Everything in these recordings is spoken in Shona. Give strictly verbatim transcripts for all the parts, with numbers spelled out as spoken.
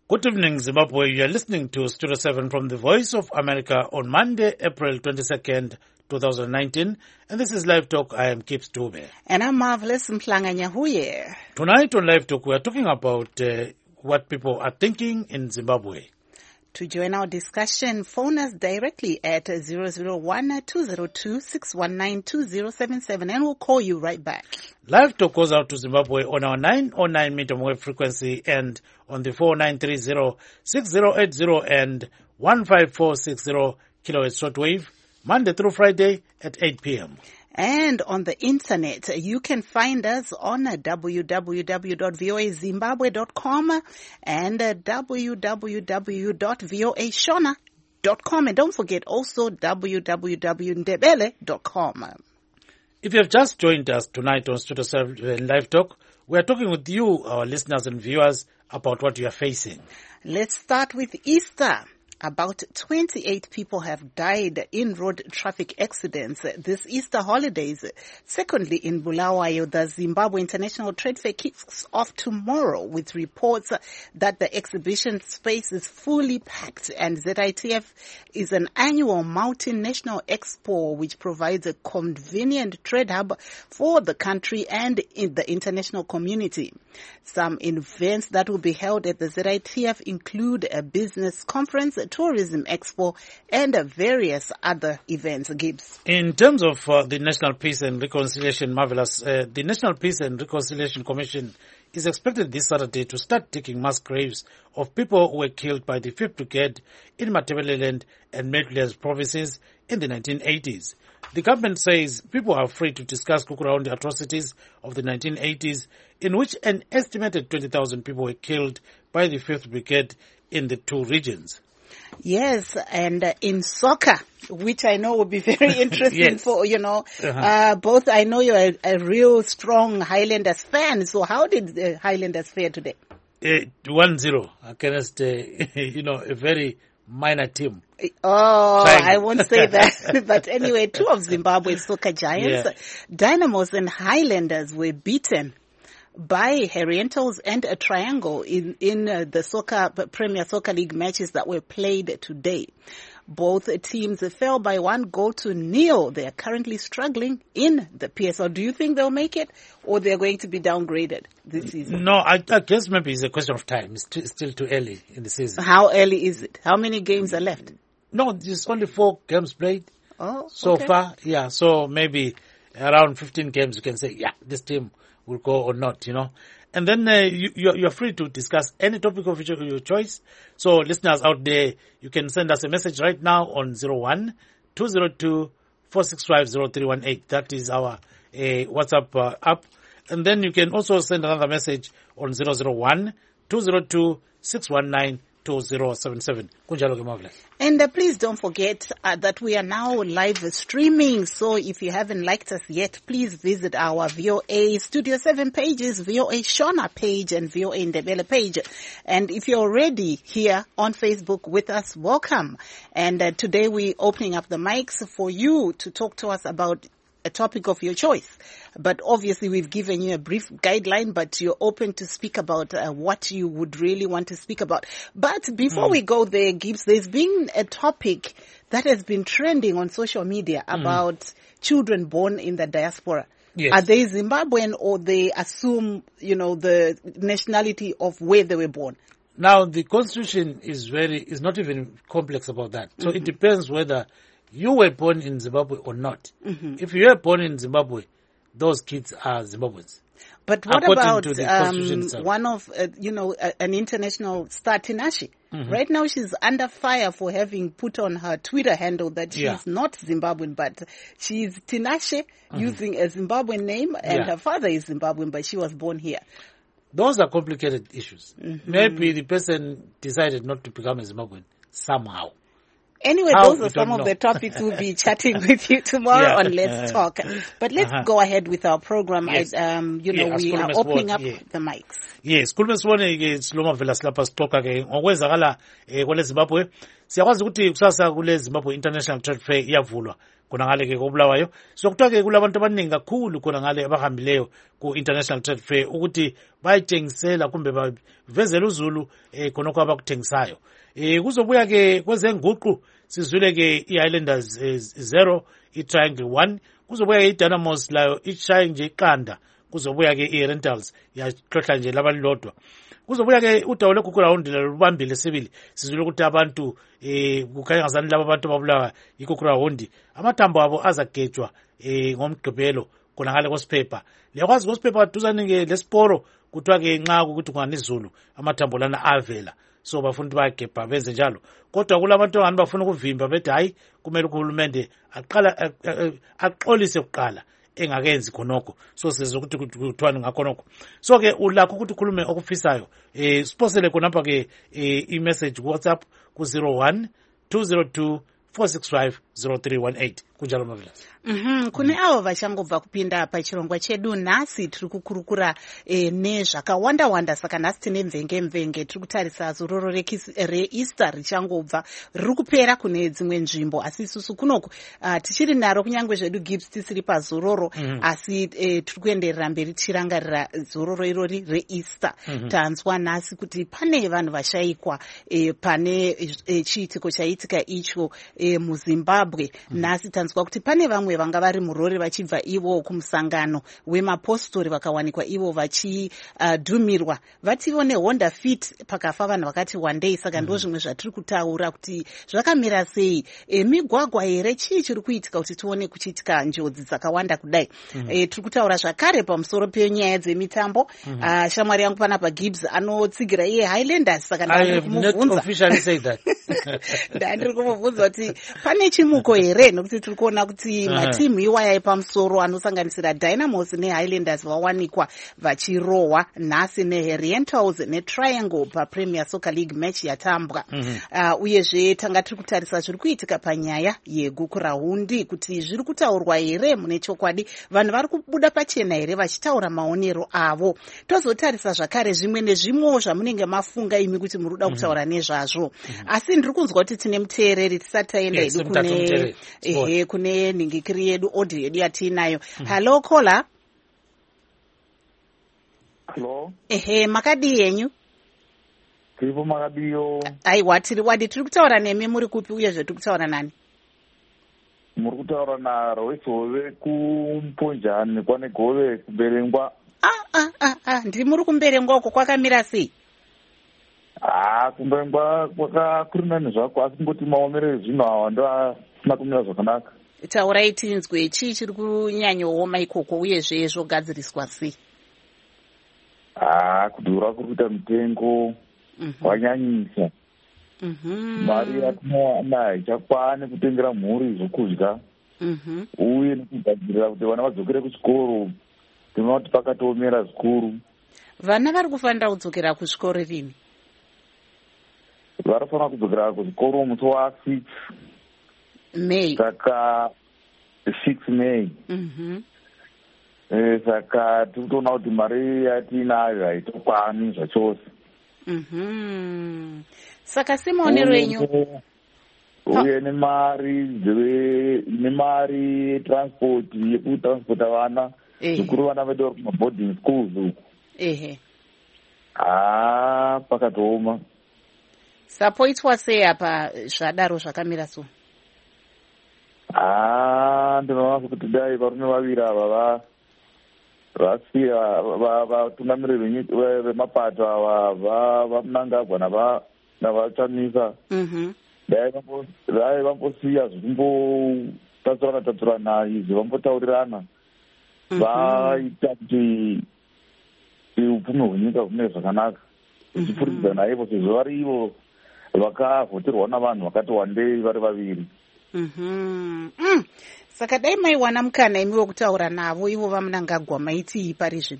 Good evening, Zimbabwe. You are listening to Studio seven from the Voice of America on Monday, April twenty-second, twenty nineteen. And this is Live Talk. I am Kips Dube. And I'm Marvelous Mplanga-Nyahuye. Tonight on Live Talk, we are talking about uh, what people are thinking in Zimbabwe. To join our discussion, phone us directly at zero zero one, two zero two, six one nine, two zero seven seven and we'll call you right back. Live Talk goes out to Zimbabwe on our nine oh nine medium wave frequency and on the four nine three zero, six zero eight zero and one five four six zero kilohertz shortwave, Monday through Friday at eight p.m. And on the internet, you can find us on w w w dot voa zimbabwe dot com and w w w dot voa shona dot com. And don't forget also w w w dot ndebele dot com. If you have just joined us tonight on Studio seven Live Talk, we are talking with you, our listeners and viewers, about what you are facing. Let's start with Easter. About twenty-eight people have died in road traffic accidents this Easter holidays. Secondly, in Bulawayo, the Zimbabwe International Trade Fair kicks off tomorrow with reports that the exhibition space is fully packed, and Z I T F is an annual multinational expo which provides a convenient trade hub for the country and in the international community. Some events that will be held at the Z I T F include a business conference, a tourism expo, and uh, various other events. Gibbs. In terms of uh, the National Peace and Reconciliation, Marvelous, uh, the National Peace and Reconciliation Commission is expected this Saturday to start taking mass graves of people who were killed by the fifth Brigade in Matabeleland and Midlands provinces in the nineteen eighties. The government says people are free to discuss Kukuraundi atrocities of the nineteen eighties, in which an estimated twenty thousand people were killed by the fifth Brigade in the two regions. Yes, and uh, in soccer, which I know will be very interesting yes. for, you know, uh-huh. uh, both I know you're a, a real strong Highlanders fan, so how did the Highlanders fare today? Uh, one zero against, uh, you know, a very minor team. Oh, Trying. I won't say that. But anyway, two of Zimbabwe's soccer giants, yeah. Dynamos and Highlanders, were beaten by Herentals and a Triangle in, in uh, the soccer Premier Soccer League matches that were played today. Both teams fell by one goal to nil. They are currently struggling in the P S L. Do you think they'll make it, or they're going to be downgraded this season? No, I, I guess maybe it's a question of time. It's, too, it's still too early in the season. How early is it? How many games are left? No, there's only four games played oh, so okay. far. Yeah, so maybe around fifteen games you can say, yeah, this team will go or not, you know. And then uh, you, you're, you're free to discuss any topic of your, your choice. So listeners out there, you can send us a message right now on zero one, two zero two, four six five, zero three one eight. That is our uh, WhatsApp uh, app. And then you can also send another message on zero zero one, two zero two, six one nine, two zero seven seven. And uh, please don't forget uh, that we are now live streaming. So if you haven't liked us yet, please visit our V O A Studio seven pages, V O A Shona page, and V O A Ndebele page. And if you're already here on Facebook with us, welcome. And uh, today we're opening up the mics for you to talk to us about a topic of your choice. But obviously we've given you a brief guideline, but you're open to speak about uh, what you would really want to speak about. But before mm. we go there, Gibbs, there's been a topic that has been trending on social media about mm. children born in the diaspora. Yes. Are they Zimbabwean, or they assume, you know, the nationality of where they were born? Now, the constitution is very, is not even complex about that. So mm-hmm. it depends whether you were born in Zimbabwe or not. Mm-hmm. If you were born in Zimbabwe, those kids are Zimbabweans. But what about um, one of, uh, you know, uh, an international star, Tinashe? Mm-hmm. Right now she's under fire for having put on her Twitter handle that she's yeah. not Zimbabwean, but she's Tinashe, mm-hmm. using a Zimbabwean name, and yeah. her father is Zimbabwean, but she was born here. Those are complicated issues. Mm-hmm. Maybe the person decided not to become a Zimbabwean somehow. Anyway, How? those are some of the topics we'll be chatting with you tomorrow yeah. on Let's Talk. But let's uh-huh. go ahead with our program. Yes. I, um, you know, yeah, we are opening up yeah. the mics. Yes, khulume sibone ke siloma vela silapha sixoxa ke ngokwenzakala kwele Zimbabwe. siyakwazi ukuthi kusasa kule Zimbabwe International Trade Fair iyavulwa khona ngale ke koBulawayo. So kuthiwa ke kulabantu abaningi kakhulu khona ngale abahambileyo ku International Trade Fair ukuthi bayitshengisela kumbe bavezela uzulu eh khonokho abakuthengisayo. Eh kuzobuya ke kwezenguqu sizwile ke iHighlanders zero, iTriangle one, kuzobuya ke iDynamos layo ishaye nje iqanda, kuzobuya ke iRentals yahlohla nje labalilodwa. Kuzobuya ke udawo leGugurawundi lubambile sibili, sizwile ukuthi abantu eh kukhanya ngazani laba abantu babulawa iGugurawundi amathambo abo azagejwa eh ngomgqibelo khona ngale kosiphepha. Liyakwazi kosiphepha duzane ke lesiporo kuthiwa ke nxa ukuthi kungani izulu amathambo lana avela, so bafuna ukuthi bayagebha benze njalo. Kodwa kulabantu abangani bafuna ukuvimba bethi hayi kumele uhulumende aqala aqolise kuqala engakenzi khonokho, so sizwe ukuthi kuthiwani ngakhonokho. So ke ulakho ukuthi ukhulume okufisayo eh siposele khonapha ke i-message ku WhatsApp ku zero one two zero two four six five zero three one eight kunjalo Marvelous. Mhm, kune avo vachangobva kupinda pachirongwa chedu. Nhasi tiri kukurukura e, nezvakawanda wanda, saka nhasi tine mvenge mvenge. Tiri kutarisa zororo reEaster richangobva, riri kupera kune dzimwe nzvimbo, asi isusu kunoku uh, tichiri naro kunyangwe zvedu Gibbs tisiri pazororo, mm -hmm. asi e, tiri kuenderera mberi tichirangarira zororo irori reEaster. Mm -hmm. Tanzwa nhasi kuti pane vanhu vashayikwa e, pane e, chiitiko chaitika icho e, muZimbabwe. Mm -hmm. Nhasi tanzwa kuti pane vamwe vanga vari murori vachibva ivo kumusangano wemapostori vakawanikwa ivo vachidhumirwa uh, vativo neHonda Fit pakafa vanhu vakati wandei. Saka ndo zvimwe zvatiri kutaura kuti zvakamira sei, e, migwagwa here, chii chiri kuitika kuti tione kuchiitika njodzi dzakawanda kudai. mm -hmm. e, tiri kutaura zvakare pamusoro penyaya dzemitambo. mm -hmm. uh, shamwari yangu panapa Gibbs anotsigira iye Highlanders, saka ndandiri kumubvunza ndandiri kumubvunza kuti pane chimuko here, nokuti tiri kuona kuti matimu iwaya epamusoro anosanganisira Dynamos neHighlanders vawanikwa vachirohwa nhasi neRentals neTriangle paPremier Soccer League match yatambwa. mm -hmm. uh, uyezve tanga tiri kutarisa zviri kuitika panyaya yeGugurawundi kuti zviri kutaurwa here mune chokwadi, vanhu vari kubuda pachena here vachitaura maonero avo. Tozotarisa zvakare zvimwe nezvimwewo zvamunenge mafunga imi kuti muri kuda kutaura nezvazvo. mm -hmm. asi ndiri kunzwa kuti tine muteereri tisati taenda yes, edu kune ehe kune ningikiri yedu audio yedu yatinayo. mm -hmm. Hello caller. Hello. Ehe, makadi yenyu? Tiripo makadiyo. Aiwa, tiri wadi tiri kutaura nemi muri kupi uye zvetiri kutaura nani? Muri kutaura na Roisove kuMponjani kwane Gove kuberengwa. Ah ah ah ah, ndiri muri kumberengwa uko kwakamira sei? Ah, kumberengwa kwakakurinani zvako, asi ngoti maomere zvino awa ndo asina kumira zvakanaka. Taurai tinzwe chii chiri kunyanyooma ikoko uyezve zvogadziriswa sei? Ah, kudhura kuri kuita mutengo wanyanyisa. Mari yatinowana haichakwane kutengera mhuri zvokudya uye nekugadzirira kuti vana vadzokere kuchikoro. Tinoona kuti pakatoomera zvikuru. Vana vari kufanira kudzokera kuzvikoro rini? Vanofanira kudzokera kuzvikoro musi wasix May. Saka six May. Mhm. Eh, saka tikutoona kuti mari yatinayo haitokwani zvachose. Mhm. Saka semaonero enyu uye nemari nemari transport yekutransporta vana zvikuru vana vedu vari kumaboarding schools uku. Ehe. Ah, pakatooma. Sapoitwa sei apa zvadaro zvakamira so? Ah, ndinoona kuti dai varume vaviri ava vasiya vatungamiriri vemapato ava vamunangagwa navachamisa dai vambosiya zvikumbotatsurana tatsurana izvi vambotaurirana vaita kuti upfumi hwenyika humire zvakanaka zvichipfuridzana ivo sezvo vari ivo vakavhoterwa navanhu vakati wandei vari vaviri. Mhm. Mm. Saka dai maiwana mukana imi wekutaura navo ivo vamunangagwa maitii pari zvino?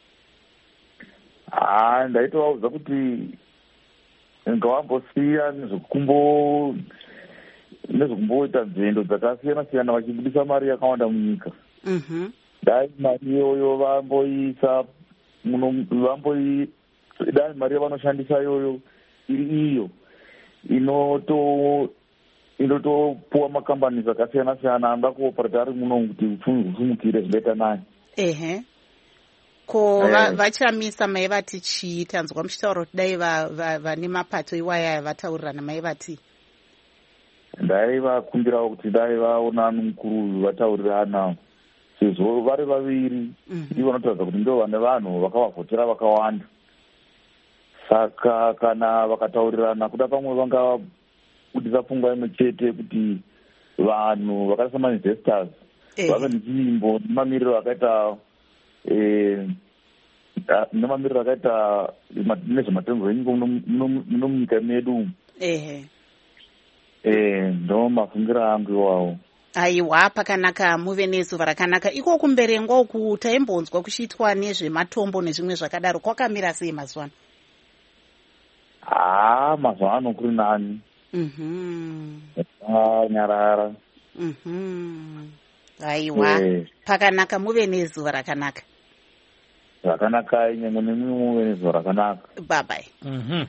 Ah, ndaitovaudza kuti ngavambosiya nezvekumbo nezvekumboita nzendo dzakasiyana siyana vachibudisa mari yakawanda munyika. Mhm. Dai mari iyoyo vamboisa muno vamboi dai mari yavanoshandisa iyoyo iri iyo inoto inotopuwa makambani akasiyana siyana anoda kuoperata ari muno kuti upfumi husumukire zvidaita naye. Ehe. Ko vachamisa mai vati chii? Tanzwa muchitaura kuti dai vane mapato iwaya vataurirana mai vati? Ndaivakumbirawo kuti dai vaona mukuru vataurirana sezvo vari vaviri ivo vanotaridza kuti ndo vane vanhu vakavavhotera vakawanda. Saka kana vakataurirana kuda pamwe vangabudisa pfungwa imwe chete kuti vanhu vakaita samainvestors vave nechivimbo nemamiriro akaita nemamiriro akaita nezvematengero enyika muno munyika medu. Ndo mafungiro angu iwawo. Aiwa, pakanaka, muve nezuva rakanaka. Iko kumberengwa uku taimbonzwa kuchiitwa nezvematombo nezvimwe zvakadaro, kwakamira sei mazuva ano? Ah, mazuva ano kuri nani. Mhm. Nyarara. Mhm. Aiwa, pakanaka, muve nezuva rakanaka. Rakanaka, nyengo nemi muve nezuva rakanaka. Bye bye. Mhm.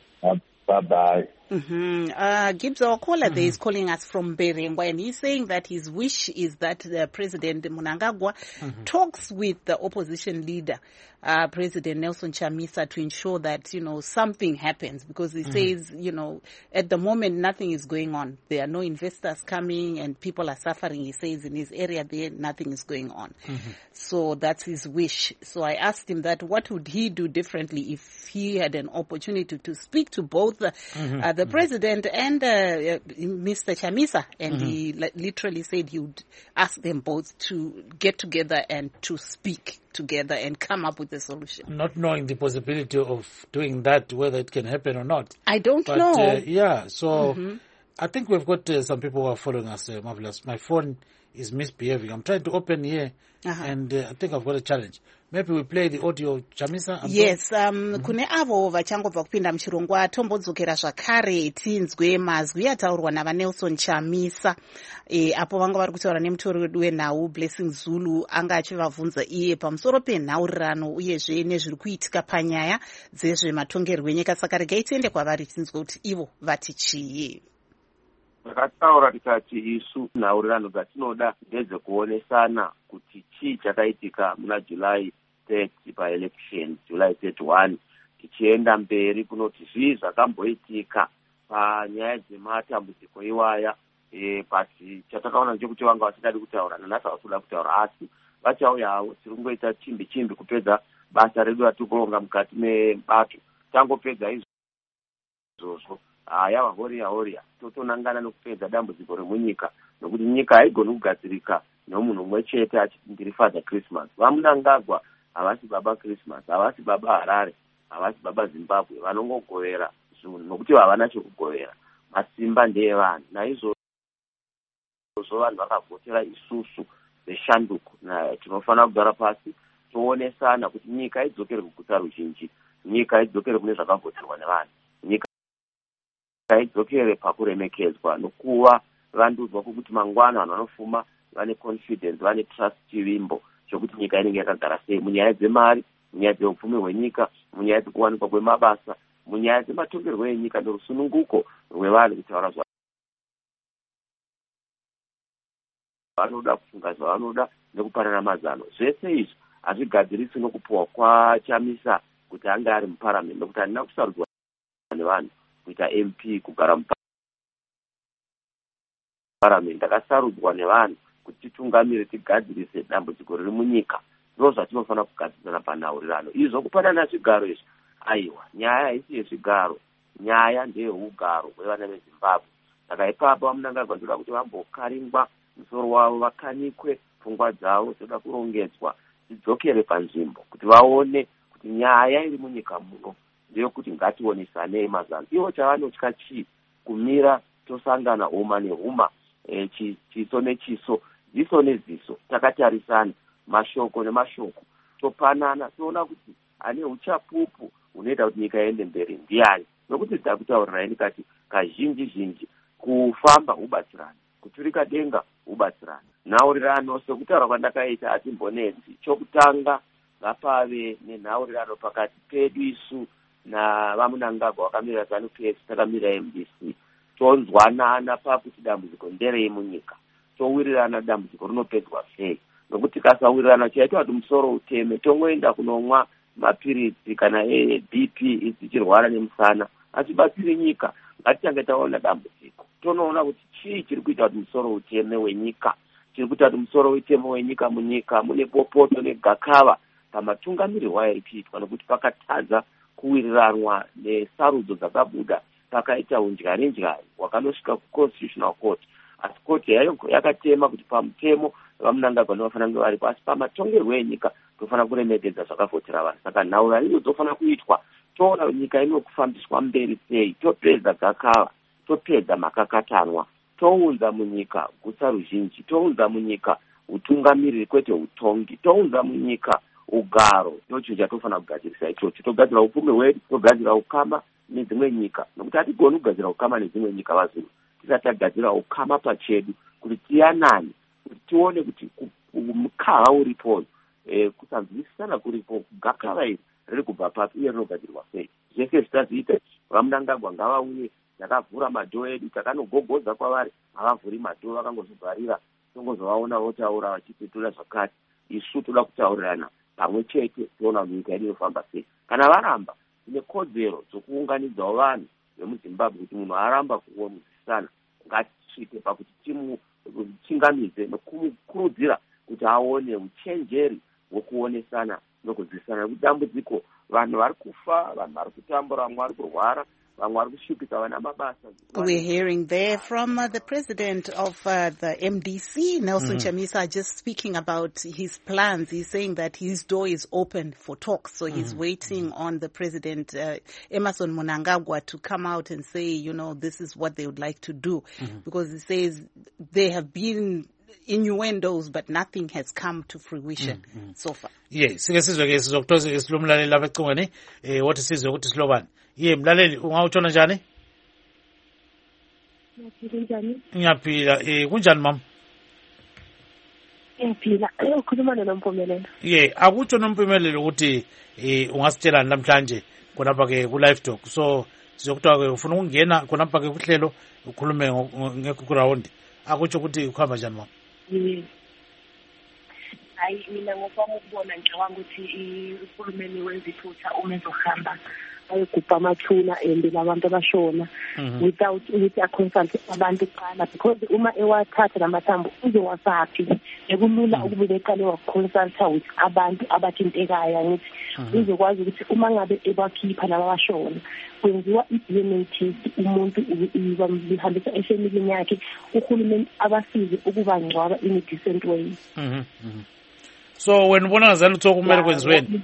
Bye bye. Mm-hmm. Uh, Gibbs, our caller mm-hmm. there is calling us from Berengwa, and he's saying that his wish is that the President Mnangagwa mm-hmm. talks with the opposition leader, uh, President Nelson Chamisa, to ensure that, you know, something happens, because he mm-hmm. says, you know, at the moment nothing is going on. There are no investors coming and people are suffering. He says in his area there nothing is going on. Mm-hmm. So that's his wish. So I asked him that what would he do differently if he had an opportunity to speak to both the, mm-hmm. uh, the president and uh, Mister Chamisa, and mm-hmm. he li- literally said he would ask them both to get together and to speak together and come up with a solution. Not knowing the possibility of doing that, whether it can happen or not. I don't but, know. Uh, yeah, so mm-hmm. I think we've got uh, some people who are following us, uh, Marvelous. My phone is misbehaving. I'm trying to open here, uh-huh. and uh, I think I've got a challenge. Maybe we play the audio, Chamisa? Yes, um, mm-hmm. kune avo vachangobva kupinda muchirongwa tombodzokera zvakare tinzwe mazwi ataurwa navaNelson Chamisa e, apo vanga vari kutaura nemutori wedu wenhau Blessing Zulu anga achivabvunza iye pamusoro penhaurirano uyezve nezviri kuitika panyaya dzezvematongerwo enyika. Saka regai tiende kwavari tinzwe kuti ivo vati chii. Takataura tikati isu nhaurirano dzatinoda ndedzekuonesana kuti chii chakaitika muna July thirty paelection, July thirty-one, tichienda mberi kunoti zvii zvakamboitika panyaya dzematambudziko iwaya. E, pasi chatakaona ndechekuti vanga vasingadi kutaura, nanhasi havasikuda kutaura, asi vachauyawo tiri kungoita chimbi chimbi kupedza basa redu ratiri kuronga mukati mebato. Tangopedza izvozvo haya vahoriya horiya totonangana nokupedza dambudziko remunyika, nokuti nyika haigoni kugadzirika nomunhu mumwe chete achiti ndiri Father Christmas. VaMnangagwa havasi baba Christmas, havasi baba Harare, havasi baba Zimbabwe, vanongogovera zvinhu nokuti havana chokugovera. Masimba ndeevanhu, naizvozvo vanhu vakavhotera isusu veshanduko. Tinofanira kugara pasi toonesana kuti nyika idzokere kuguta ruzhinji, nyika idzokere kune zvakavhoterwa nevanhu, nyika idzokere pakuremekedzwa nokuva vandudzwa kwokuti mangwana vanhu vanofuma vane confidence, vane trust chivimbo chokuti nyika inenge yakagara sei munyaya dzemari, munyaya dzeupfumi hwenyika, munyaya dzekuwanikwa kwemabasa, munyaya dzematongerwo enyika norusununguko rwevanhu kuti varazwa vanoda kufunga zvavanoda nekupanana mazano. Zvese izvi hazvigadzirisi nokupuwa kwaChamisa kuti anga ari muparamendi, nokuti handina kusarudzwa nevanhu kuita M P kugara muparamendi. Ndakasarudzwa nevanhu kuti titungamire tigadzirise dambudziko riri munyika. Ndo zvatinofanira kugadzirisana panhaurirano. Izvo kupanana zvigaro izvi, aiwa, nyaya haisi yezvigaro, nyaya ndeyeugaro hwevana veZimbabwe. Saka ipapo vaMnangagwa ndoda kuti vambokaringwa musoro wavo, vakanikwe pfungwa dzavo dzoda kurongedzwa, dzidzokere panzvimbo kuti vaone kuti nyaya iri munyika muno ndeyekuti ngationesanei mazano. Ivo chavanotya chii? Kumira tosangana huma nehuma, e, chiso nechiso, ziso neziso, takatarisana, mashoko nemashoko, topanana, toona kuti ane uchapupu unoita kuti nyika iende mberi ndiani. Nokuti takutaurira ini kati kazhinji zhinji kufamba ubatsirana, kuturika denga ubatsirana. Nhaurirano sekutaura kwandakaita hatimbonetsi. Chokutanga ngapave nenhaurirano pakati pedu isu navamunangagwa vakamirira ZANU P F takamira M D C tonzwanana pakuti dambudziko nderei munyika, towirirana dambudziko rinopedzwa sei, nokuti kasawirirana chaitwa kuti musoro uteme tongoenda kunomwa mapirisi kana B P isichirwara nemusana atibatsiri nyika. Ngatitange taona dambudziko tonoona kuti chii chiri kuita kuti musoro uteme wenyika, chiri kuita kuti musoro uteme wenyika munyika mune bopoto negakava pamatuнгamirirwa ari kuitwa, nokuti pakatadza kuwiriranwa nesarudzo dzakabuda, pakaita undyari ndyari wakanosvika kuconstitutional court. Asi koti yayo yakatema kuti pamutemo vamunangagwa vanofanira kunge varipo, asi pamatongerwo enyika tofanira kuremekedza zvakavhotera vanhu. Saka nhaura iyo dzofanira kuitwa, toona nyika inokufambiswa mberi sei, topedza gakava, topedza makakatanwa, tounza munyika guta ruzhinji, tounza munyika utungamiriri kwete utongi, tounza munyika ugaro. Ndocho chatofanira kugadzirisa ichocho, togadzira upfumi hwedu, togadzira ukama nedzimwe nyika, nokuti hatigoni kugadzira ukama nedzimwe nyika vazuru tisati tagadzira ukama pachedu, kuti tiyanane, kuti tione kuti mukava uripo, eh, kusanzwisisana kuripo, gakava iri riri kubva papi uye rinogadzirwa sei. Zvese zvitaziita vamunangagwa ngavauye, takavhura madhoo edu, takanogogodza kwavari, havavhuri madhoo, vakangozvibvarira, tongozovaona votaura vachiti toda zvakati. Isu toda kutaurirana pamwe chete, toona nyika yedu inofamba sei. Kana varamba tine kodzero dzokuunganidzawo vanhu vemuZimbabwe kuti munhu aramba kuonzwisana, ngatisvike pakuti timuchingamidze nokumukurudzira kuti aone uchenjeri hwokuonesana nokunzwisana. Nekuti dambudziko vanhu vari kufa, vanhu vari kutambura, vamwe vari kurwara, vamwe vari kusvipika vana mabasa. We're hearing there from uh, the president of uh, the M D C, Nelson mm-hmm. Chamisa, just speaking about his plans. He's saying that his door is open for talks, so mm-hmm. he's waiting on the president, uh, Emmerson Mnangagwa, to come out and say, you know, this is what they would like to do, mm-hmm. because he says they have been innuendos but nothing has come to fruition mm, mm. so far. Yes, sike sizwe ke sizokuthoza isilumlaleli lapha ecingweni eh wathi sizwe ukuthi silobani. Ye mlaleli ungawutshona njani? Ngiyaphila njani? Ngiyaphila eh kunjani mama? Ngiyaphila. Ukhuluma noMpumelelo. Ye akutsho noMpumelelo ukuthi eh ungasitshela namhlanje khonapha ke ku live talk. So sizokuthiwa ke ufuna ukungena khonapha ke kuhlelo ukhulume ngekuground. Akutsho ukuthi ukhamba njani mama? Hayi mina ngokwami ukubona ngicabanga ukuthi uhulumeni wenza iphutha uma ezohamba ayegubha amathuna and labantu abashona without ukuthi aconsult abantu kuqala, because uma ewathatha lamathambo uzowasaphi. Ekulula ukube eqale wakuconsulta with abantu abathintekayo ngithi uzokwazi ukuthi uma ngabe ebakhipha labashona kwenziwa i-D N A test, umuntu ubihambisa efamilini yakhe, uhulumeni abasize ukubangcwaba in a decent way. Mhm. So wena ubona ngazani ukuthi kumele kwenziweni?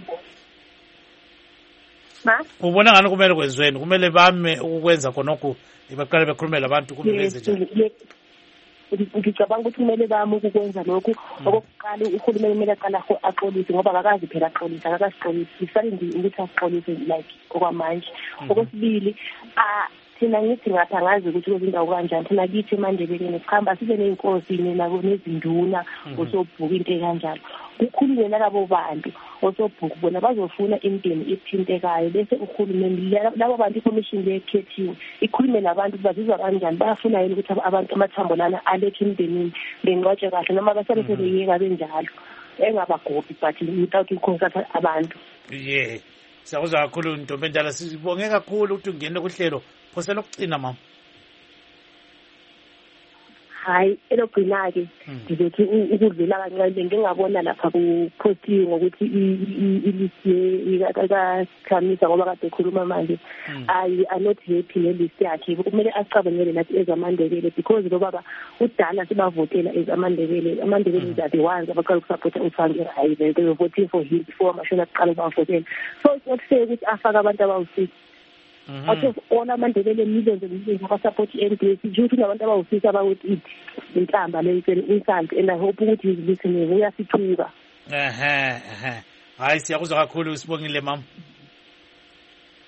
Ma? Ubona ngani kumele kwenziweni? Kumele bame ukwenza khonokho baqale bekhulumela abantu kumele benze njani? Ngicabanga ukuthi kumele bame ukwenza lokho. Okokuqala uhulumeni kumele aqala axolise, ngoba akakazi phela axolisa, akakasixolisi. Isale nje ukuthi axolise like okwamanje. Okwesibili a thina ngithi ngapha ngazi ukuthi kwezindawo kanjani, thina kithi eMandebeleni sikhamba sibe neinkosi nabo nezinduna osobhuka into ekanjalo. Kukhulunywe nalabo bantu osobhuka bona bazofuna imndeni ethintekayo, bese uhulumeni labo bantu ikomishini lekhethiwe ikhulume nabantu bazizwa kanjani, bayafuna yini ukuthi abantu amathambo lana alethe imndenini bengcwatshe kahle, noma basabe sebeyeka benjalo engabagobhi but without uconsult abantu. Yeah, siyakuzwa kakhulu Ntombi Endala, sibonge kakhulu ukuthi ungene kuhlelo. Phosela ukucina mama. Hayi elogcina-ke ngizothi ukudlula kancane ngingabona lapha kupostiwe ngokuthi ilist kaChamisa ngoba kade ekhuluma manje I am not happy nelist yakhe. Kumele acabangele nathi ezamandebele, because lo baba udala sibavotela ezamandebele. Amandebele is the ones abaqala ukusupporta uThandi Rayi, they were voting for him before amashona aqala ukuvotela. So it's not fair ukuthi afake abantu abawusisi. Out of all amandebele millions and millions abasupport i-N D A, nje ukuthi nabantu abawusisi abawuthi inhlamba leyo insandi, and I hope ukuthi he's listening, uyasithuka. Ehe ehe. Hayi siyakuzwa kakhulu, sibongile mama.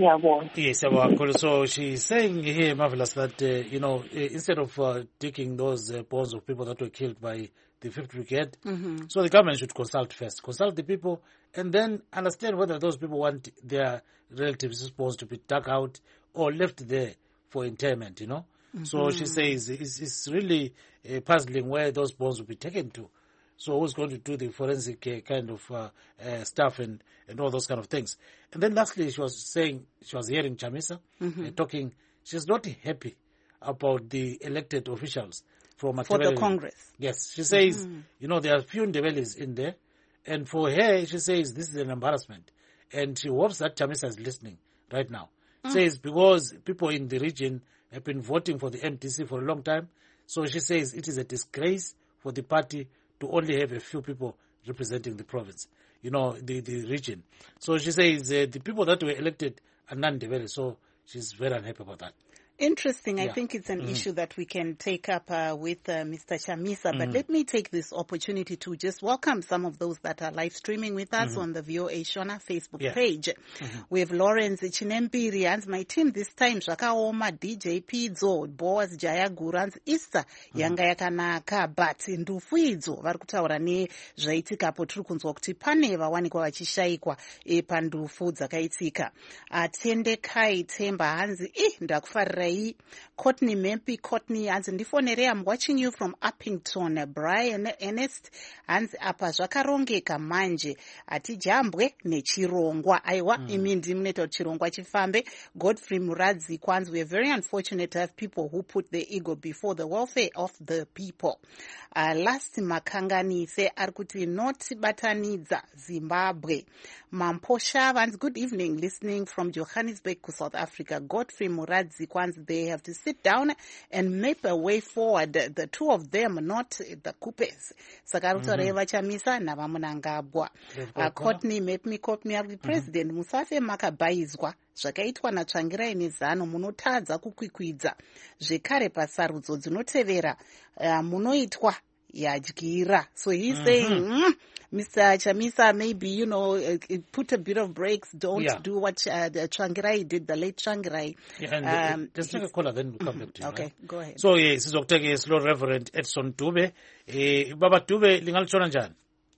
Yes, so she's saying here, Marvelous, that, uh, you know, uh, instead of uh, taking those uh, bones of people that were killed by the fifth Brigade, mm-hmm. so the government should consult first, consult the people, and then understand whether those people want their relatives' bones to be dug out or left there for interment, you know. Mm-hmm. So she says it's, it's really uh, puzzling where those bones will be taken to. So who's going to do the forensic uh, kind of uh, uh, stuff and, and all those kind of things? And then lastly, she was saying, she was hearing Chamisa mm-hmm. uh, talking, she's not happy about the elected officials from For the Congress. Yes, she says, mm-hmm. you know, there are few Ndebelis in there. And for her, she says this is an embarrassment. And she hopes that Chamisa is listening right now. Mm. Says because people in the region have been voting for the M D C for a long time. So she says it is a disgrace for the party to only have a few people representing the province, you know, the, the region. So she says uh, the people that were elected are non-Ndebele, so she's very unhappy about that. Interesting. Yeah. I think it's an mm-hmm. issue that we can take up uh, with uh, Mister Chamisa. But Mm-hmm. let me take this opportunity to just welcome some of those that are live streaming with us mm-hmm. on the V O A Shona Facebook yeah. page. Mm-hmm. We have Lawrence Chinempiri and my team this time, Zvakaoma, D J Pidzo, Boaz Jayaguru, and Issa, Yanga Yakanaka, but Ndufu Idzo, Varkutaura ne zvaitika po tiri kunzwa kuti pane vawanikwa vachishaikwa e pandufu dzakaitika. Atende Kai Temba Hanzi, eh, ndakufarira Courtney Mempi, Courtney, and ndifonere, I'm watching you from Uppington. Brian Ernest, hands apa zvakarongeka manje ati jambwe nechirongwa aiwa mm. imi ndimuneta kuti chirongwa chifambe. Godfrey Muradzi Kwanzi, we are very unfortunate to have people who put the ego before the welfare of the people. Uh, last Makanganise ari kuti not batanidza Zimbabwe. Mamposha Vans, good evening, listening from Johannesburg, South Africa. Godfrey Muradzi Kwanzi, they have to sit down and map a way forward, the two of them, not the coupes. Sakarutoreva Chamisa na vamunangabwa. Courtney map me caught me the president Musafe makabaizwa zvakaitwa natsvangirai nezano munotadza kukwikwidza zvekare pasarudzo dzinotevera uh, munoitwa yadyira. So he's mm-hmm. saying mm, Mister Chamisa, maybe, you know, uh, put a bit of breaks. Don't yeah. do what uh, the Tsvangirai did, the late Tsvangirai. Yeah, and um, just take a caller, then we'll come back to you. Okay, right? go ahead. So, yes, this is Doctor Slow Reverend Edson Dube. Eh, Baba Dube, lingal chona njani?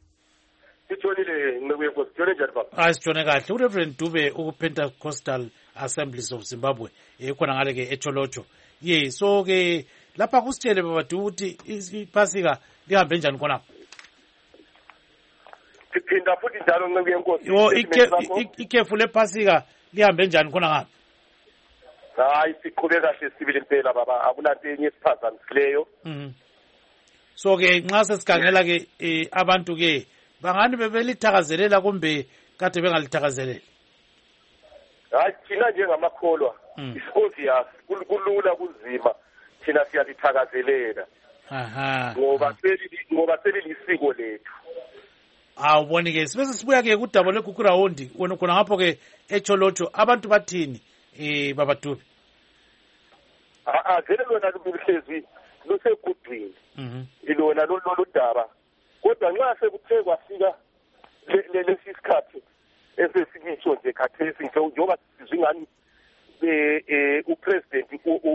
Ah, sichone kahle. Reverend Dube, u-Pentecostal Assemblies of Zimbabwe. Eh, khona ngale ke eCholocho. Yeah, so ke lapha kusitshele Baba Dube ukuthi iphasika lihambe njani khona? Siphinda futhi njalo nceku yenkosi. Yo ikhefu lephasika lihambe njani khona ngapha? Hayi siqhube kahle sibili impela baba, akunanto enye esiphazamisileyo. Mhm. So ke nxa sesikhangela ke abantu ke bangani bebelithakazelela kumbe kade bengalithakazeleli? Hayi thina njengamakholwa isibodiya kulula kunzima thina siyalithakazelela. Aha. Ngoba seli ngoba selilisiko lethu. Awuboni ke sibese sibuya ke kudaba leGugurawundi wona khona ngapho ke eCholocho abantu bathini eh Baba Dube? Ah ah vele lona luhlezi lusegudwini. Mhm. Ilona lolu daba. Kodwa nxa sekuthe kwafika lesi sikhathi esesikiso nje khathesi njengoba sizingani eh eh upresident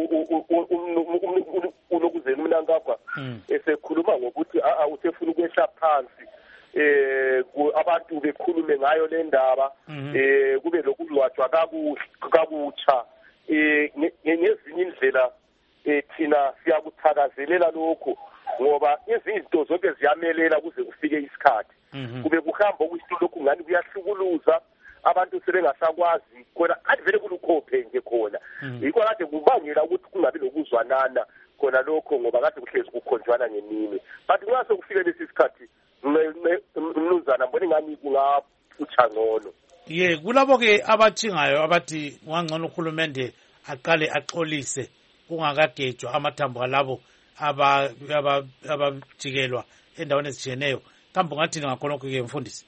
unokuzena umnankagwa esekhuluma ngokuthi a usefuna ukwehla phansi eh abantu bekhulume ngayo le ndaba eh kube lokulwatshwa kabutsha eh ngezinye indlela eh thina siyakuthakazelela lokho ngoba izinto zonke ziyamelela kuze kufike isikhathi kube kuhamba okuyisilo lokhu ngani kuyahlukuluza abantu sebengasakwazi khona kade vele kulukhophe nje khona yikho kade kubangela ukuthi kungabi lokuzwanana khona lokho ngoba kade kuhlezi kukhonjwana ngemini but nxa sekufike lesi sikhathi mnuzana mbona ngani kungaphutsha ngcono. Ye kulabo ke abathingayo abathi ngangcono uhulumende aqale axolise kungakagejwa amathambo alabo aba abajikelwa endaweni ezitshiyeneyo kambe ngathi ngakhona okuke mfundisi?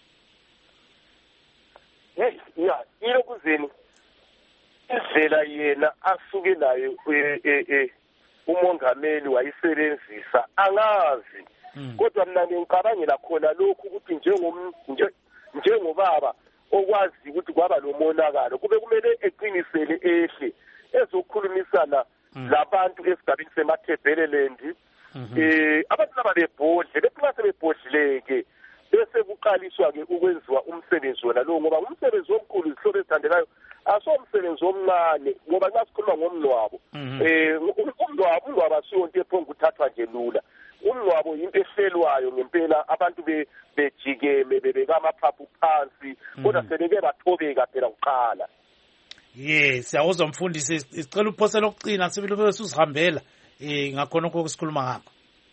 Yes, yeah, ilokuzeni indlela yena asuke nayo eh umongameli wayisebenzisa angazi kodwa mina ngicabangela khona lokhu ukuthi njengom njengobaba okwazi ukuthi kwaba lo monakalo kube kumele eqinisele ehle ezokhulumisana labantu esigabeni semaThebeleland eh abantu laba bebhodle bethi mase bebhodleke bese kuqaliswa ke ukwenziwa umsebenzi wona lo ngoba umsebenzi omkhulu isihlobo esithandekayo asomsebenzi omncane ngoba nxa sikhuluma ngomnwabo eh umnwabo umnwabo asiyonto ephonga ukuthathwa nje lula umnwabo into ehlelwayo ngempela abantu bejikeme bebeka amaphaphu phansi kodwa sebeke bathobeka phela uqala. Yes, siyawuzwa mfundisi, isicela uphosela okucina sibili bese usihambela eh ngakhona okusikhuluma ngakho.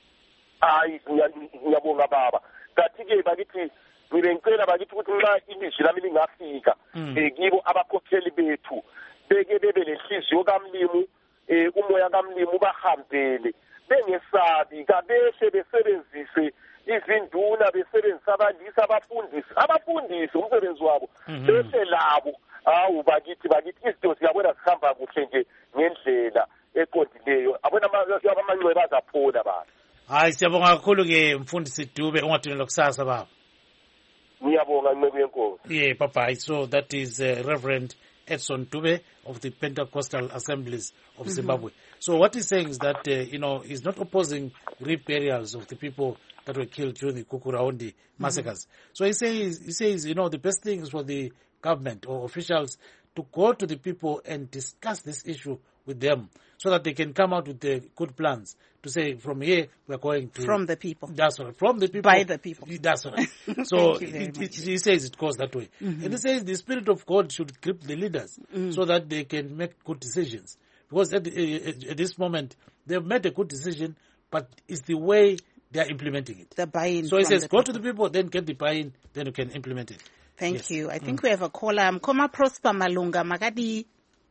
Hayi ngiyabonga baba. Kathi-ke bakithi ngibengicela bakithi ukuthi nxa ilizwi lami lingafika kibo abakhokheli bethu beke bebe lenhliziyo kaMlimu eh umoya kaMlimu bahambele bengesabi kabehle besebenzise izinduna besebenzisa abalisa abafundisi abafundisi umsebenzi wabo bese labo awu bakithi bakithi izinto siyabona sihamba kuhle nje ngendlela eqondileyo abona amanxeba azaphona baba. Hayi siyabonga kakhulu ke mfundisi Dube ungadinela kusasa baba. Ngiyabonga ncebe yenkosi. Yeah, Papa. So that is uh, Reverend Edson Dube of the Pentecostal Assemblies of Zimbabwe. Mm-hmm. So what he's saying is that, uh, you know, he's not opposing reburials of the people that were killed during the Kukuraundi massacres. Mm-hmm. So he says, he says, you know, the best thing is for the government or officials to go to the people and discuss this issue with them so that they can come out with the good plans to say from here we're going to... From the people. That's right. From the people. By the people. That's right. So it, it, he says it goes that way. Mm-hmm. And he says the Spirit of God should grip the leaders mm-hmm. so that they can make good decisions. Because at, the, at this moment, they've made a good decision, but it's the way they're implementing it. The buy-in. So he says, go people. to the people, then get the buy-in, then you can implement it. Thank yes. you. I think mm. we have a caller. Mkoma Prosper Malunga, Magadi.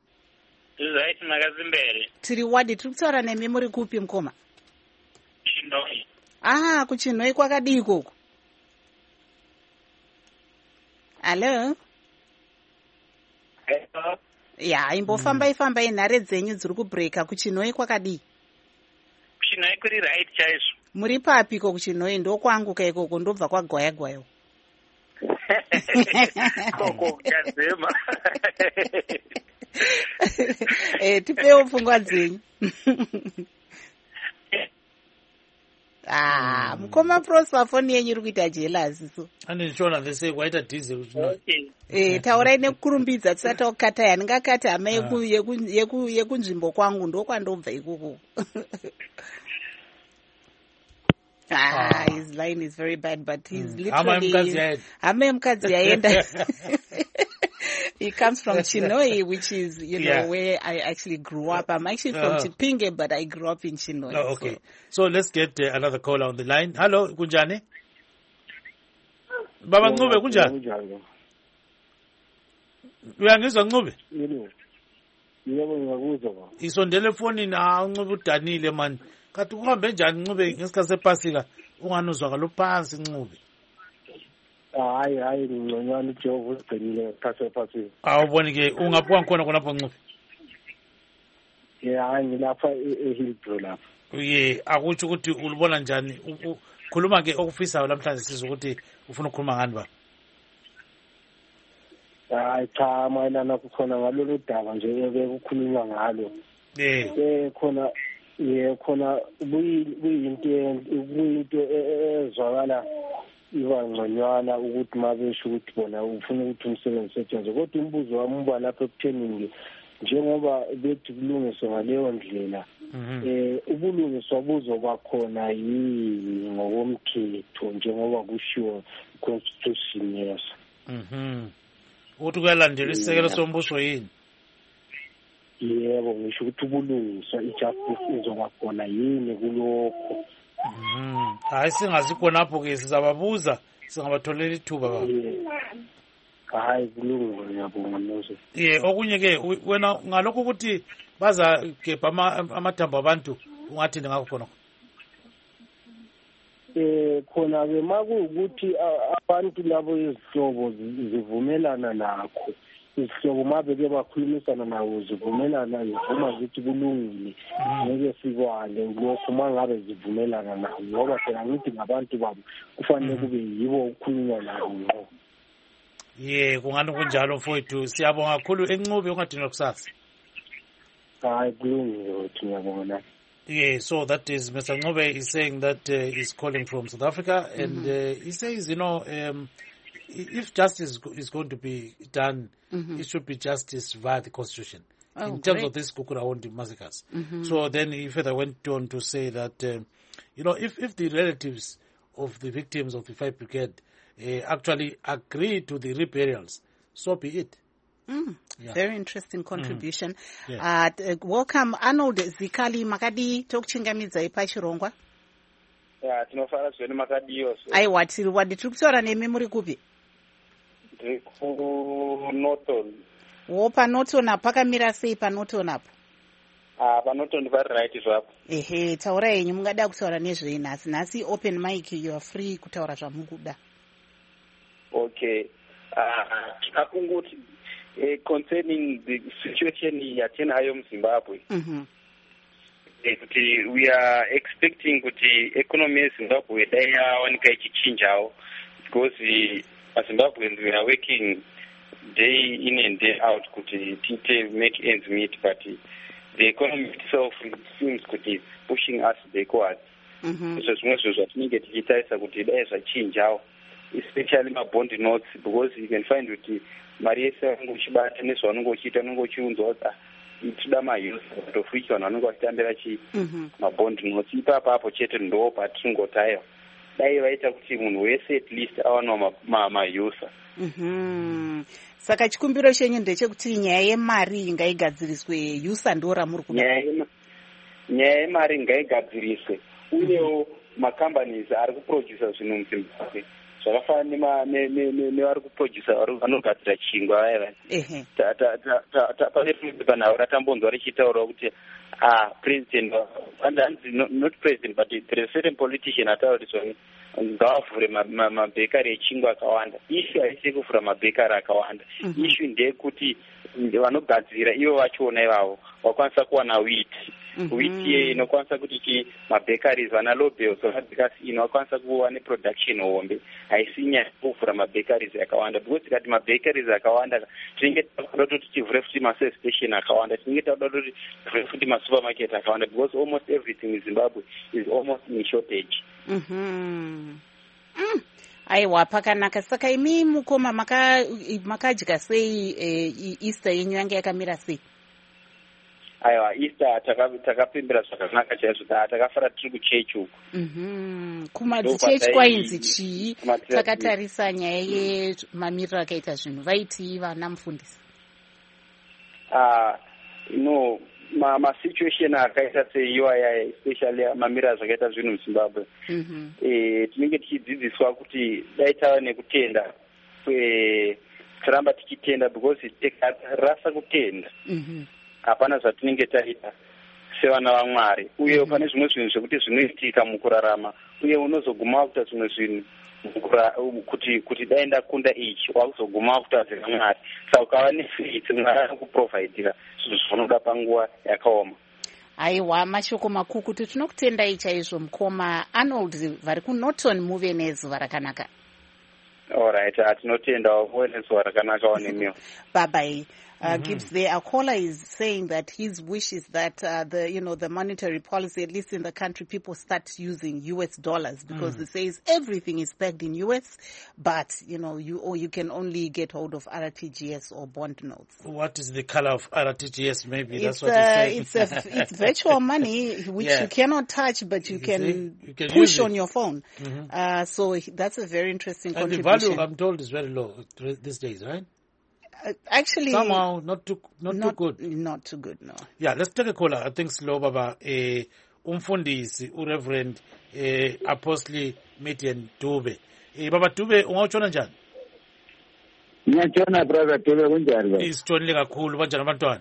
Right, Magazimbere. Tiri wadi, tukutara ne memory kupi Mkoma? Chinoi. Ah, kuchinoi kwa kadi kuku. Hello? Hello? Ya, imbo famba ifamba inare dzenyu dziri kubreaka kuchinoi kwakadi. Kuchinoi kuri right chaizvo. Muri papi ko kuchinoi ndo kwanguka ikoko ndobva kwagwaya gwayo. Koko kazema. Eh tipewo pfungwa dzenyu. Ah, mukoma Prosper phone yenyu iri kuita jealous so. Ane ndichona vese kwaita diesel kuchinoi. Eh taurai nekurumbidza tisati okata yaningakata hama yeku yeku yekunzvimbo kwangu ndo kwandobva ikoko. Ah, his line is very bad, but he's mm. literally... Hama mukadzi yaenda. He comes from Chinoi, which is, you know, yeah. where I actually grew up. I'm actually from uh, Chipinge, but I grew up in Chinoi. Oh, okay. So, so let's get uh, another caller on the line. Hello, Kunjani? Baba Ncube, Kunjani? Uyangizwa Ncube? Yebo ngiyakuzwa. Isondele phone na Ncube udanile man. Kathi kuhambe njani Ncube ngesikhathi sePasika unganuzwa kalophansi Ncube? Hayi hayi ngconywana uJehova ugcinile ngesikhathi sePasika. Awuboni ke ungaphuka khona khona Ncube? Yeah, ngilapha eHillbrow lapha. Ye akutsho ukuthi ulibona njani ukhuluma ke okufisayo namhlanje sizwe ukuthi ufuna ukukhuluma ngani ba? Hayi cha mayelana kukhona ngalolu daba nje bekukhulunywa ngalo. Eh. Eh khona ye khona kuyinto kuyinto ezwakala iba ngconywana ukuthi mabesho ukuthi bona ufuna ukuthi umsebenzi sethenze kodwa umbuzo wami uba lapha ekuthenini njengoba bethi kulungiswa ngaleyo ndlela eh ubulungiswa buzoba khona yini ngokomthetho njengoba kushiwo constitution yeso. Mhm. Uthi kuyalandela isekelo sombuso yini? Yebo ngisho ukuthi ubulungiswa ijustice izoba khona yini kulokho. Mhm. Hayi singazi khonapho ke sizababuza singabatholela ithuba baba. Hayi kulungile ngiyabonga Moses. Yeah, okunye ke wena ngalokho ukuthi baza gebha amathambo abantu ungathi ngakho khona. Eh khona ke makuukuthi abantu labo izihlobo zivumelana nakho. Isihlobo mabeke bakhulumisana nawo zivumelana izivuma zithi kulungile ngeke sikwale lokho mangabe zivumelana nawo ngoba phela ngithi ngabantu babo kufanele kube yibo ukukhulunywa nabo. ye kungani kunjalo mfowethu siyabonga kakhulu eNcube ungadinwa kusasa. Hayi kulungile ngiyabona. Yeah, so that is Mister Ncube is saying that uh, he's calling from South Africa, and mm-hmm. uh, he says, you know, um, if justice is going to be done, mm-hmm. it should be justice via the Constitution oh, in terms great. of this Kukurahondi massacres. Mm-hmm. So then he further went on to say that, um, you know, if, if the relatives of the victims of the Five Brigade uh, actually agree to the reburials, so be it. Mm, yeah. Very interesting contribution. Mm. Yeah. Uh, welcome Arnold Zikali Makadi tokuchingamidza ipachirongwa. Yeah, tinofara zvene makadiyo. Aiwa tiri wadi tiri kutaura nemi muri kupi? Ndiri ku Norton. Wo pa Norton apa pakamira sei pa Norton apo? Ah, pa Norton vari right zvapo. Ehe, taura yenyu mungada kutaura nezvei nhasi. Nhasi open mic, you are free kutaura zvamukuda. Okay. Ah, akungoti Uh, concerning the situation yatinayo muZimbabwe, mm-hmm. uh, we are expecting that the economy of Zimbabwe dai yawanika ichichinjawo because the Zimbabweans we are working day in and day out kuti tite make ends meet, but uh, the economy itself seems to be pushing us backwards. Mm-hmm. So zvimwe zvinhu zvatinenge tichitarisa kuti dai zvachinjawo, especially mabond notes, because you can find kuti mari yese vanenge uchibata nezvavanenge uchiita unenge uchiunzwa kuti tida mayusa of which vanhu vanenge vachitambira chii mabond notes. Ipapo apo chete ndo patingotayo dai vaita kuti munhu wese at least awana mayusa. Saka chikumbiro chenyu ndechekuti nyaya yemari ngaigadziriswe, yusa ndo ramuri kuda. Nyaya yemari ngaigadziriswe uyewo macompanies ari kuproducer zvinhu muZimbabwe zvakafanana nevari kuproducer vanogadzira chingwa vaya pane rimwe panhau ratambonzwa richitaurawo kuti president not president but the certain politician ataura kuti ngavavhure mabhekari echingwa akawanda. Issue haisi kuvhura mabhekari akawanda, issue ndeyekuti vanogadzira ivo vachona ivavo vakwanisa kuwana wheat wheat ye inokwanisa kuti mabhekaries vana lobels vanadzikasino vakwanisa kuva neproduction hombe. Haisi nyaya kuvhura mabhekaries akawanda because tikati mabhekaries akawanda tinenge takuda kuti tivhure futi maservice station akawanda, tinenge takuda kuti tivhure futi masupermarket akawanda because almost everything in Zimbabwe is almost in shortage. Mm-hmm. Mm. Aiwa pakanaka. Saka imi mukoma makadya sei Easter yenyu yange yakamira sei? Aiwa Easter takapembera zvakanaka chaizvo, takafara tiri kuchechi uku. Kumachechi kwainzi chii? Takatarisa nyaya yemamiriro akaita zvinhu vaiti vana mufundisi. Ah, no, ma ma situation akaita seiwaya especially mamiriro zvakaita zvinhu muZimbabwe. Eh tinenge tichidzidziswa kuti dai tava nekutenda kwe kuramba tichitenda because tikarasa kutenda hapana zvatinenge taita sevana vaMwari, uye pane zvimwe zvinhu zvekuti zvinoitika mukurarama uye unozoguma wakuita zvimwe zvinhu kuti kuti dai ndakunda ichi wakuzoguma wakuita zvevaMwari. Saka ukava nefaith Mwari anokuprovidira zvinhu zvinoda panguva yakaoma. Aiwa mashoko makuru kuti tinokutendai chaizvo mukoma Arnold vari kuNorton muve nezuva rakanaka. Alright, atinotendawo muve nezuva rakanaka wanemiwo. Bye bye. Uh, mm-hmm. Gibbs there, our caller is saying that his wish is that uh, the you know the monetary policy, at least in the country, people start using U S dollars because mm. it says everything is pegged in U S, but you know you or you can only get hold of R T G S or bond notes. What is the color of R T G S? Maybe it's that's what uh, he's saying. It's a, it's virtual money which yeah. you cannot touch, but you, you can, you can push on your phone. Mm-hmm. Uh, so that's a very interesting and contribution. The value, I'm told, is very low these days, right? Uh, actually, somehow not too not, not too good. Not too good, no. Yeah, let's take a caller. I think slow baba eh umfundisi uReverend eh Apostle Median Dube. Eh baba Dube ungawutshona njani? Ngiyatshona brother Dube kunjani baba? Isitshonile kakhulu kanjani abantwana?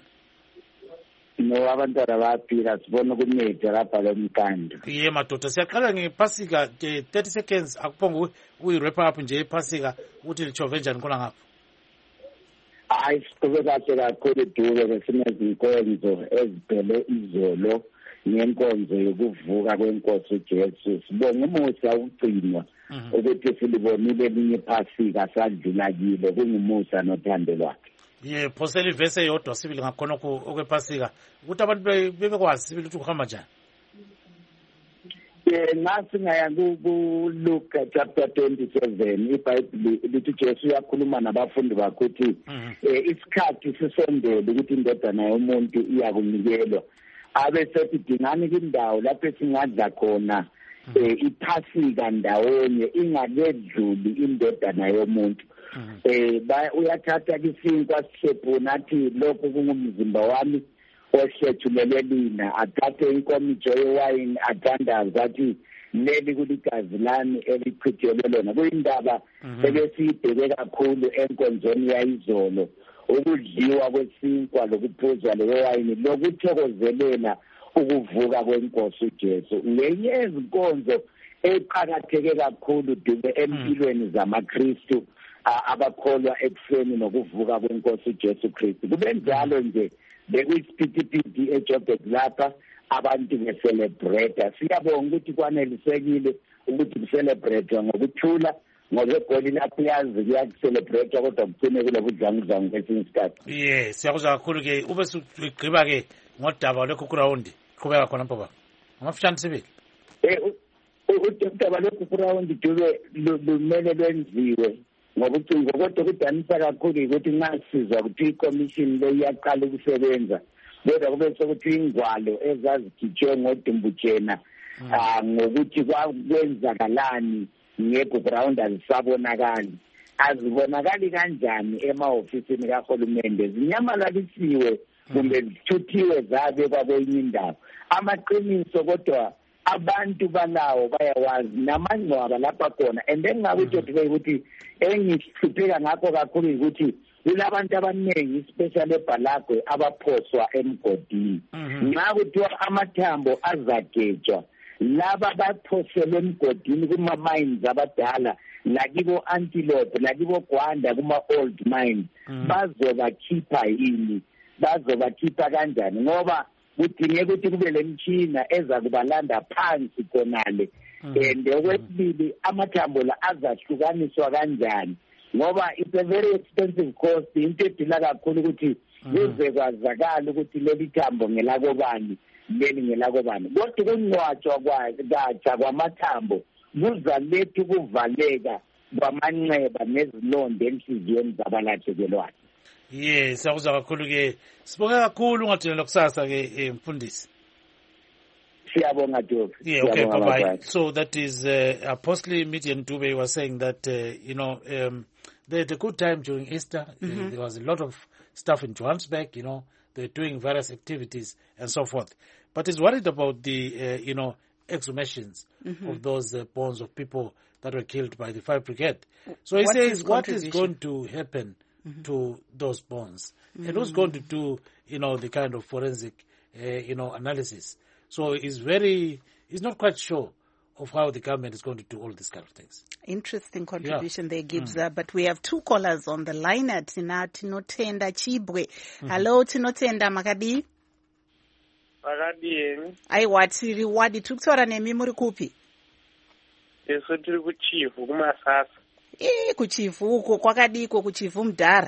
No, abantwana baphila sibona kuneja lapha lomkanda. Ye madoda siyaqala ngePasika thirty seconds akuphonga uyi-wrap up nje ePasika uthi lichove njani khona ngapha. Hayi siqhubeka kahle kakhulu Dube besinezinkonzo ezibhele izolo ngenkonzo yokuvuka kwenkosi uJesu. Sibonga umusa ugcinwa ukuthi silibonile elinye iphasika sadlula kile, kungumusa nothando lwakhe. Ye phosela ivese eyodwa sibili ngakhona okwephasika ukuthi abantu bebekwazi sibili ukuthi kuhamba njani. Eh nasi ngaya ku Luke chapter twenty-seven iBhayibheli lithi uJesu uyakhuluma nabafundi bakhe ukuthi isikhathi sisondele ukuthi indodana yomuntu iyakunikelwa. Abe sethi dingani indawo lapho singadla khona iphasika ndawonye ingakedluli indodana yomuntu. Eh uyathatha isinkwa sisephu nathi lokho kungumzimba wami oshethulele lina, athathe inkomijo yewayini athandaze athi leli kuligazi lami elichithelwe lona. Kuyindaba ebesiyibheke kakhulu enkonzweni yayizolo, ukudliwa kwesinkwa lokuphuzwa lewayini lokuthokozelela ukuvuka kwenkosi uJesu. Ngenye yezinkonzo eqhakatheke kakhulu dume empilweni zamaKristu abakholwa ekufeni nokuvuka kwenkosi uJesu Kristu. Kube njalo nje bekuyisipitipiti eJoburg lapha abantu becelebrate. Siyabonga ukuthi kwanelisekile ukuthi kucelebrate ngokuthula, ngoba egoli lapho yazi kuyacelebrate kodwa kugcine kule budlangudlangu kwesinye isikhathi. Yes, siyakuzwa kakhulu ke ube sigqiba ke ngodaba lokho ground qhubeka khona mpaba. Ngafishana sibili. Eh udaba lokho ground dube lumele lwenziwe ngobucingo, kodwa kudanisa kakhulu ukuthi nxa sizwa ukuthi iCommission le iyaqala ukusebenza kodwa kube sokuthi ingwalo ezazikhitshwe ngoDumbutshena ngokuthi kwenzakalani ngeground azisabonakali, azibonakali kanjani ema-ofisini kahulumende, zinyamalaliswe kumbe zithuthiwe zabe kwakwenye indawo. Amaqiniso kodwa abantu balawo bayawazi namangcwaba lapha khona. And then ngakuthi ukuthi engihlupheka ngakho kakhulu ukuthi kulabantu abaningi especially eBhalagwe abaphoswa emgodini. Nxa kuthiwa amathambo azagejwa, laba baphoselwe emgodini kuma-mines abadala lakibo Antelope lakibo Gwanda kuma-old mines, bazobakhipha yini? Bazobakhipha kanjani? Ngoba kudingeka ukuthi kube lemtshina eza kubalanda phansi khonale. And okwesibili amathambo la azahlukaniswa kanjani? Ngoba it's a very expensive cost. Into edila kakhulu ukuthi kuze kwazakala ukuthi leli thambo ngelakobani leli ngelakobani. Kodwa kungcwatshwa kwaja kwamathambo kuzaletha ukuvaleka kwamanxeba nezilonda enhliziyweni zabalahlekelwayo. Yes, siyakuzwa kakhulu ke. Sibonga kakhulu ungadinela kusasa ke mfundisi. Siyabonga Dove. Yeah, okay, bye-bye. So that is uh, Apostle Midian Dube was saying that, uh, you know, um, they had a good time during Easter. Mm-hmm. Uh, there was a lot of stuff in Johannesburg, you know, they're doing various activities and so forth. But he's worried about the, uh, you know, exhumations mm-hmm. of those uh, bones of people that were killed by the Fire Brigade. So he what says, is what is going to happen mm-hmm. to those bones? Mm-hmm. And who's going to do, you know, the kind of forensic, uh, you know, analysis? So he's very, he's not quite sure of how the government is going to do all these kind of things. Interesting contribution yeah. there, Gibbs. Mm. But we have two callers on the line at Tina Tinotenda Chibwe. Mm-hmm. Hello, Tinotenda Makadi. Makadi. I wati riwadi tuktora nemi muri kupi. Yeso tiri kuchifu kumasasa. Eh, kuchifu uko kwakadiko kuchifu mdara.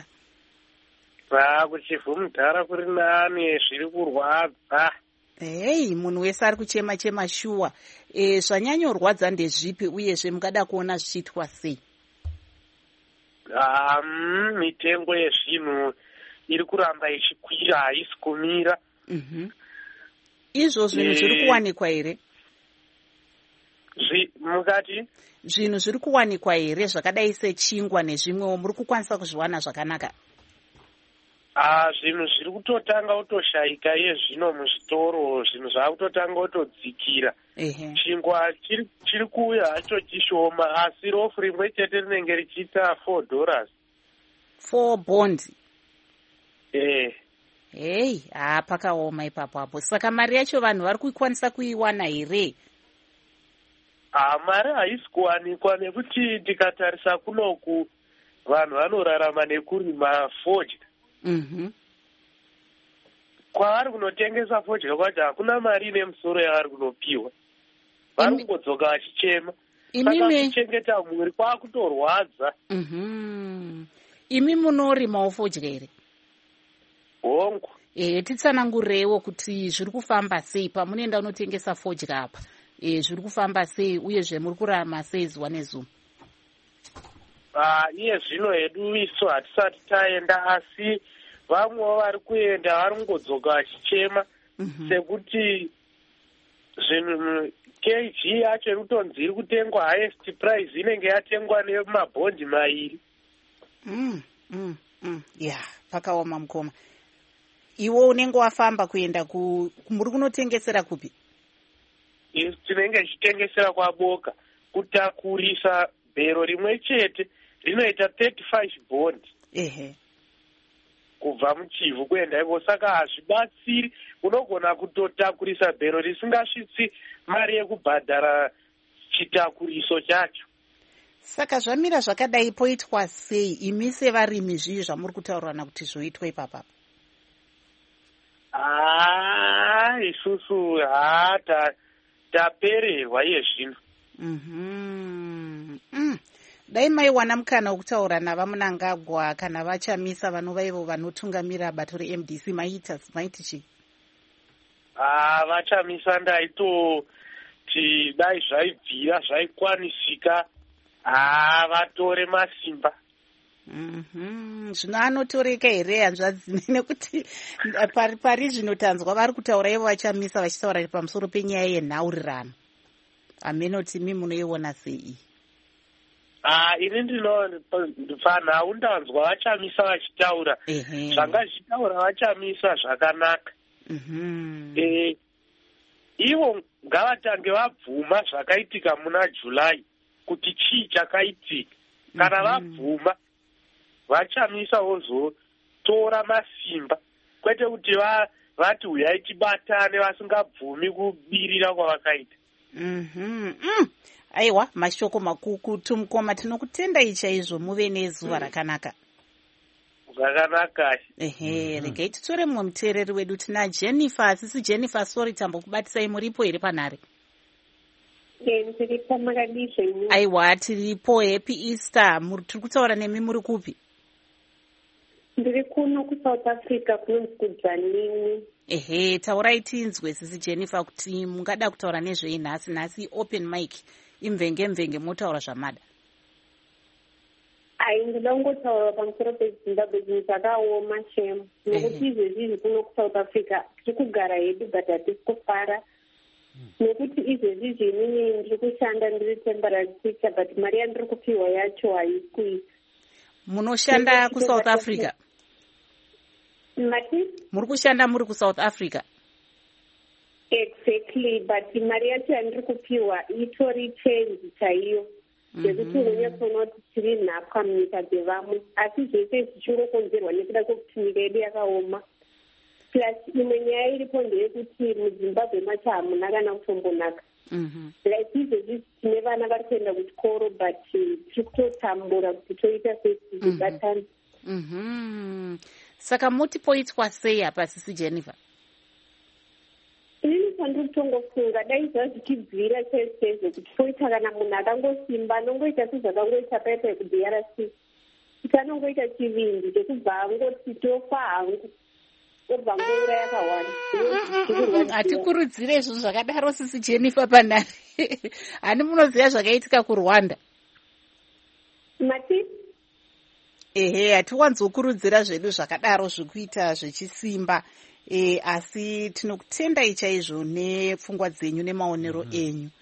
Ah, kuchifu mdara kuri nani zviri kurwadza. Hey, munhu wese ari kuchema chema shuwa. Eh, zvanyanyorwadza ndezvipi uyezve mungada kuona zvichiitwa sei? Um, mitengo yezvinhu iri kuramba ichikwira, haisi kumira. Mhm. Izvo zvinhu zviri kuwanikwa here? Zvi mukati? Zvinhu zviri kuwanikwa here zvakadai sechingwa nezvimwewo muri kukwanisa kuzviwana zvakanaka? Ah, zvinhu zviri kutotanga kutoshaika yezvino muzvitoro, zvinhu zvakutotanga kutodzikira. Ehe. Chingwa chiri chiri kuuya hacho chishoma, asi rofu rimwe chete rinenge richiita four dollars. Four bonds. Eh. Hey, ah pakaoma ipapo hapo. Saka mari yacho vanhu vari kuikwanisa kuiwana here? Ah, mari haisi kuwanikwa nekuti tikatarisa kunoku vanhu vanorarama nekurima forge. Mhm. kwavari kunotengesa fodya kwacho hakuna mari ine musoro yavari kunopiwa, vari kungodzoka vachichema. Saka kuchengeta mhuri kwakutorwadza. Imi munorimawo fodya here? Hongu. Eh, titsanangureiwo kuti zviri kufamba sei pamunoenda unotengesa fodya apa. Eh, zviri kufamba sei uyezve muri kurarama sei zuva nezuva? Ah, iye zvino hedu isu hatisati taenda, asi vamwewo vari kuenda vari kungodzoka vachichema sekuti zvinhu kg yacho ekutonzi iri kutengwa highest price inenge yatengwa nemabhondi mairi. Mm, mm, mm. Ya, pakaoma mukoma. Iwo unenge wafamba kuenda ku muri kunotengesera kupi? Isu tinenge tichitengesera kwaboka. Kutakurisa bhero rimwe chete rinoita thirty-five bondi. Ehe. Kubva muchivhu kuenda ipo, saka hazvibatsiri. Unogona kutotakurisa bhero risingasvitsi mari yekubhadhara chitakuriso chacho. Saka zvamira zvakadai poitwa sei imi sevarimi zvii zvamuri kutaurirana kuti zvoitwa ipapa? Ah, isusu ha tapererwa iye zvino. Mhm. Mm. Dai maiwana mukana wokutaura navamunangagwa kana vachamisa vanova ivo vanotungamira bato re-M D C maita maiti chii? Ah, vachamisa ndaitoti dai zvaibvira zvaikwanisika, ah, vatore masimba. Mhm. Zvino anotoreka here hanzvadzi nekuti pari pari zvinotanzwa vari kutaura ivo vachamisa vachitaura pamusoro penyaya yenhaurirano. Amenoti imi munoiona sei? Ah, ini ndino panhau ndanzwa vachamisa vachitaura. Zvanga zvitaura vachamisa zvakanaka. Eh, ivo ngavatange vabvuma zvakaitika muna July kuti chii chakaitika. Kana vabvuma vachamisa vozotora masimba, kwete kuti vati uyai tibatane vasingabvumi kubirira kwavakaita. Mhm. Mm. Aiwa, mashoko makukutu mukoma, tinokutendai chaizvo, muve nezuva rakanaka. Zvakanaka. Ehe, regai titore mumwe muteereri wedu, tina Jennifer. Sisi Jennifer, sorry tambokubatisai, muripo here panhare? Ndiripo, makadisha imi? Aiwa, tiripo. Happy Easter. Tiri kutaura nemi muri kupi? Ndiri kuno kuSouth Africa kunonzi kuDzanini. Ehe, taurai tinzwe sisi Jennifer kuti mungada kutaura nezvei nhasi. Nhasi open mic, imvenge mvenge motaura zvamada. Ai, ndoda kungotaura pamusoro peZimbabwe, zvinhu zvakaoma chemo. Nekuti izvezvi kuno kuSouth Africa tiri kugara hedu but hatisi kufara. Nekuti izvezvi zvinini ndiri kushanda ndiri temporary teacher but mari yandiri kupiwa yacho haikwi. Munoshanda kuSouth Africa? Mati? Muri kushanda muri kuSouth Africa? Exactly, but mari yacho yandiri kupiwa itori change chaiyo. Ndekuti unonyatsoona kuti tiri nhapwa munyika dzevamwe, asi zvese zvichinokonzerwa nekuda kwekuti nyika yedu yakaoma. Plus imwe nyaya iripo ndeyekuti muZimbabwe macho hamuna kana kutombonaka. Like izvezvi tine vana vari kuenda kuchikoro but tiri kutotambura kuti toita sezvibatana. Saka muti poitwa sei apa sisi Jennifer? Inini pandiri kutongofunga dai zvazvichibvira chaizvo kuti poita kana munhu akangosimba anongoita sezvakangoita paipa yekudhi R C, kuti anongoita chivindi chekubva angoti tofa hangu obva ngoura yakawanda. Hatikurudzire izvo zvakadaro sisi Jennifer panhare. Hani munoziva zvakaitika kuRwanda? Mati? Ehe, hatiwanzokurudzira zvedu zvakadaro zvekuita zvechisimba. E, asi tinokutendai chaizvo nepfungwa dzenyu nemaonero mm -hmm. enyu.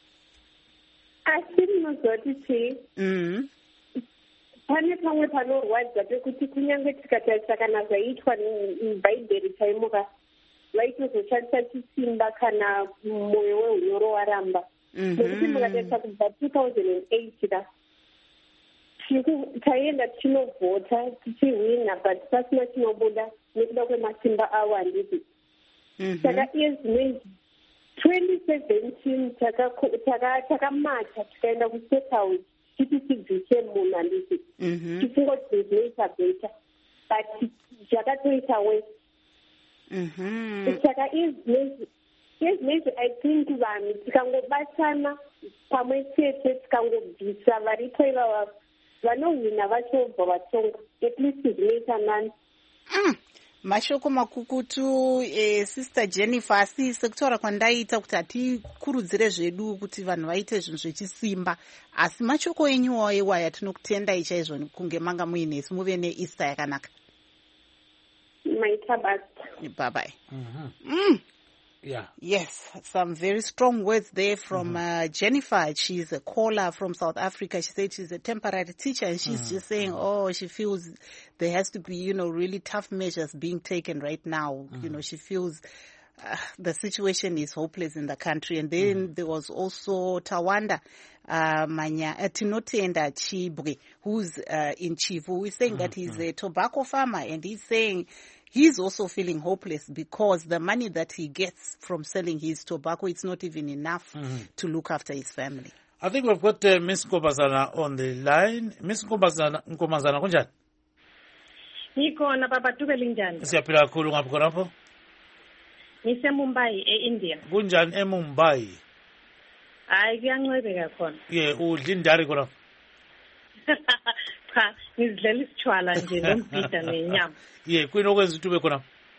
Asi munoziva kuti chii? Mm. Pane pamwe panorwadza pekuti kunyange tikatarisa kana zvaitwa mubhaibheri chaimuka vaitozoshandisa chisimba kana mwoyo weunyoro waramba. Nekuti mukatarisa kubva two thousand eight ka taienda tichinovhota tichihwina but pasina chinobuda nekuda kwemasimba avo handiti. Saka iye zvinezvi twenty seventeen takamata tikaenda kustate house tichiti tibvise munhu handiti tifunga kuti zvinoita beta but zvakatoita wese. saka izvinezvi izvinezvi I think vanhu tikangobatana pamwe chete tikangobvisa varipo ivava vanohwina vachobva vatonga at least zvinoita nani. Mashoko makukutu eh, Sister Jennifer, asi sekutaura kwandaita kuti hatikurudzire zvedu kuti vanhu vaite zvinhu zvechisimba, asi mashoko enyuwo ewaya tinokutendai chaizvo kunge manga muinesu muve neEaster yakanaka. Maita basta. Bye bye. Mm-hmm. Mm. Yeah. Yes, some very strong words there from mm-hmm. uh, Jennifer. She's a caller from South Africa. She said she's a temporary teacher, and she's mm-hmm. just saying, oh, she feels there has to be, you know, really tough measures being taken right now. Mm-hmm. You know, she feels uh, the situation is hopeless in the country. And then mm-hmm. there was also Tawanda uh, Manya, uh, Tinotenda Chibwe, who's uh, in Chivu, who is saying mm-hmm. that he's a tobacco farmer, and he's saying he's also feeling hopeless because the money that he gets from selling his tobacco, it's not even enough mm-hmm. to look after his family. I think we've got uh, Miss Nkombazana on the line. Miss Nkombazana, Nkombazana, kunjani? Nikhona baba Dubeli njani? Siyaphila kakhulu ngapha khonapho? Ngise Mumbai eIndia. Kunjani eMumbai? Hayi kuyancwebeka khona. Ye, udla indari khona? Cha, ngizidlela isitshwala nje nombhida nenyama. Ye, kuyini okwenza ukuthi ube khona?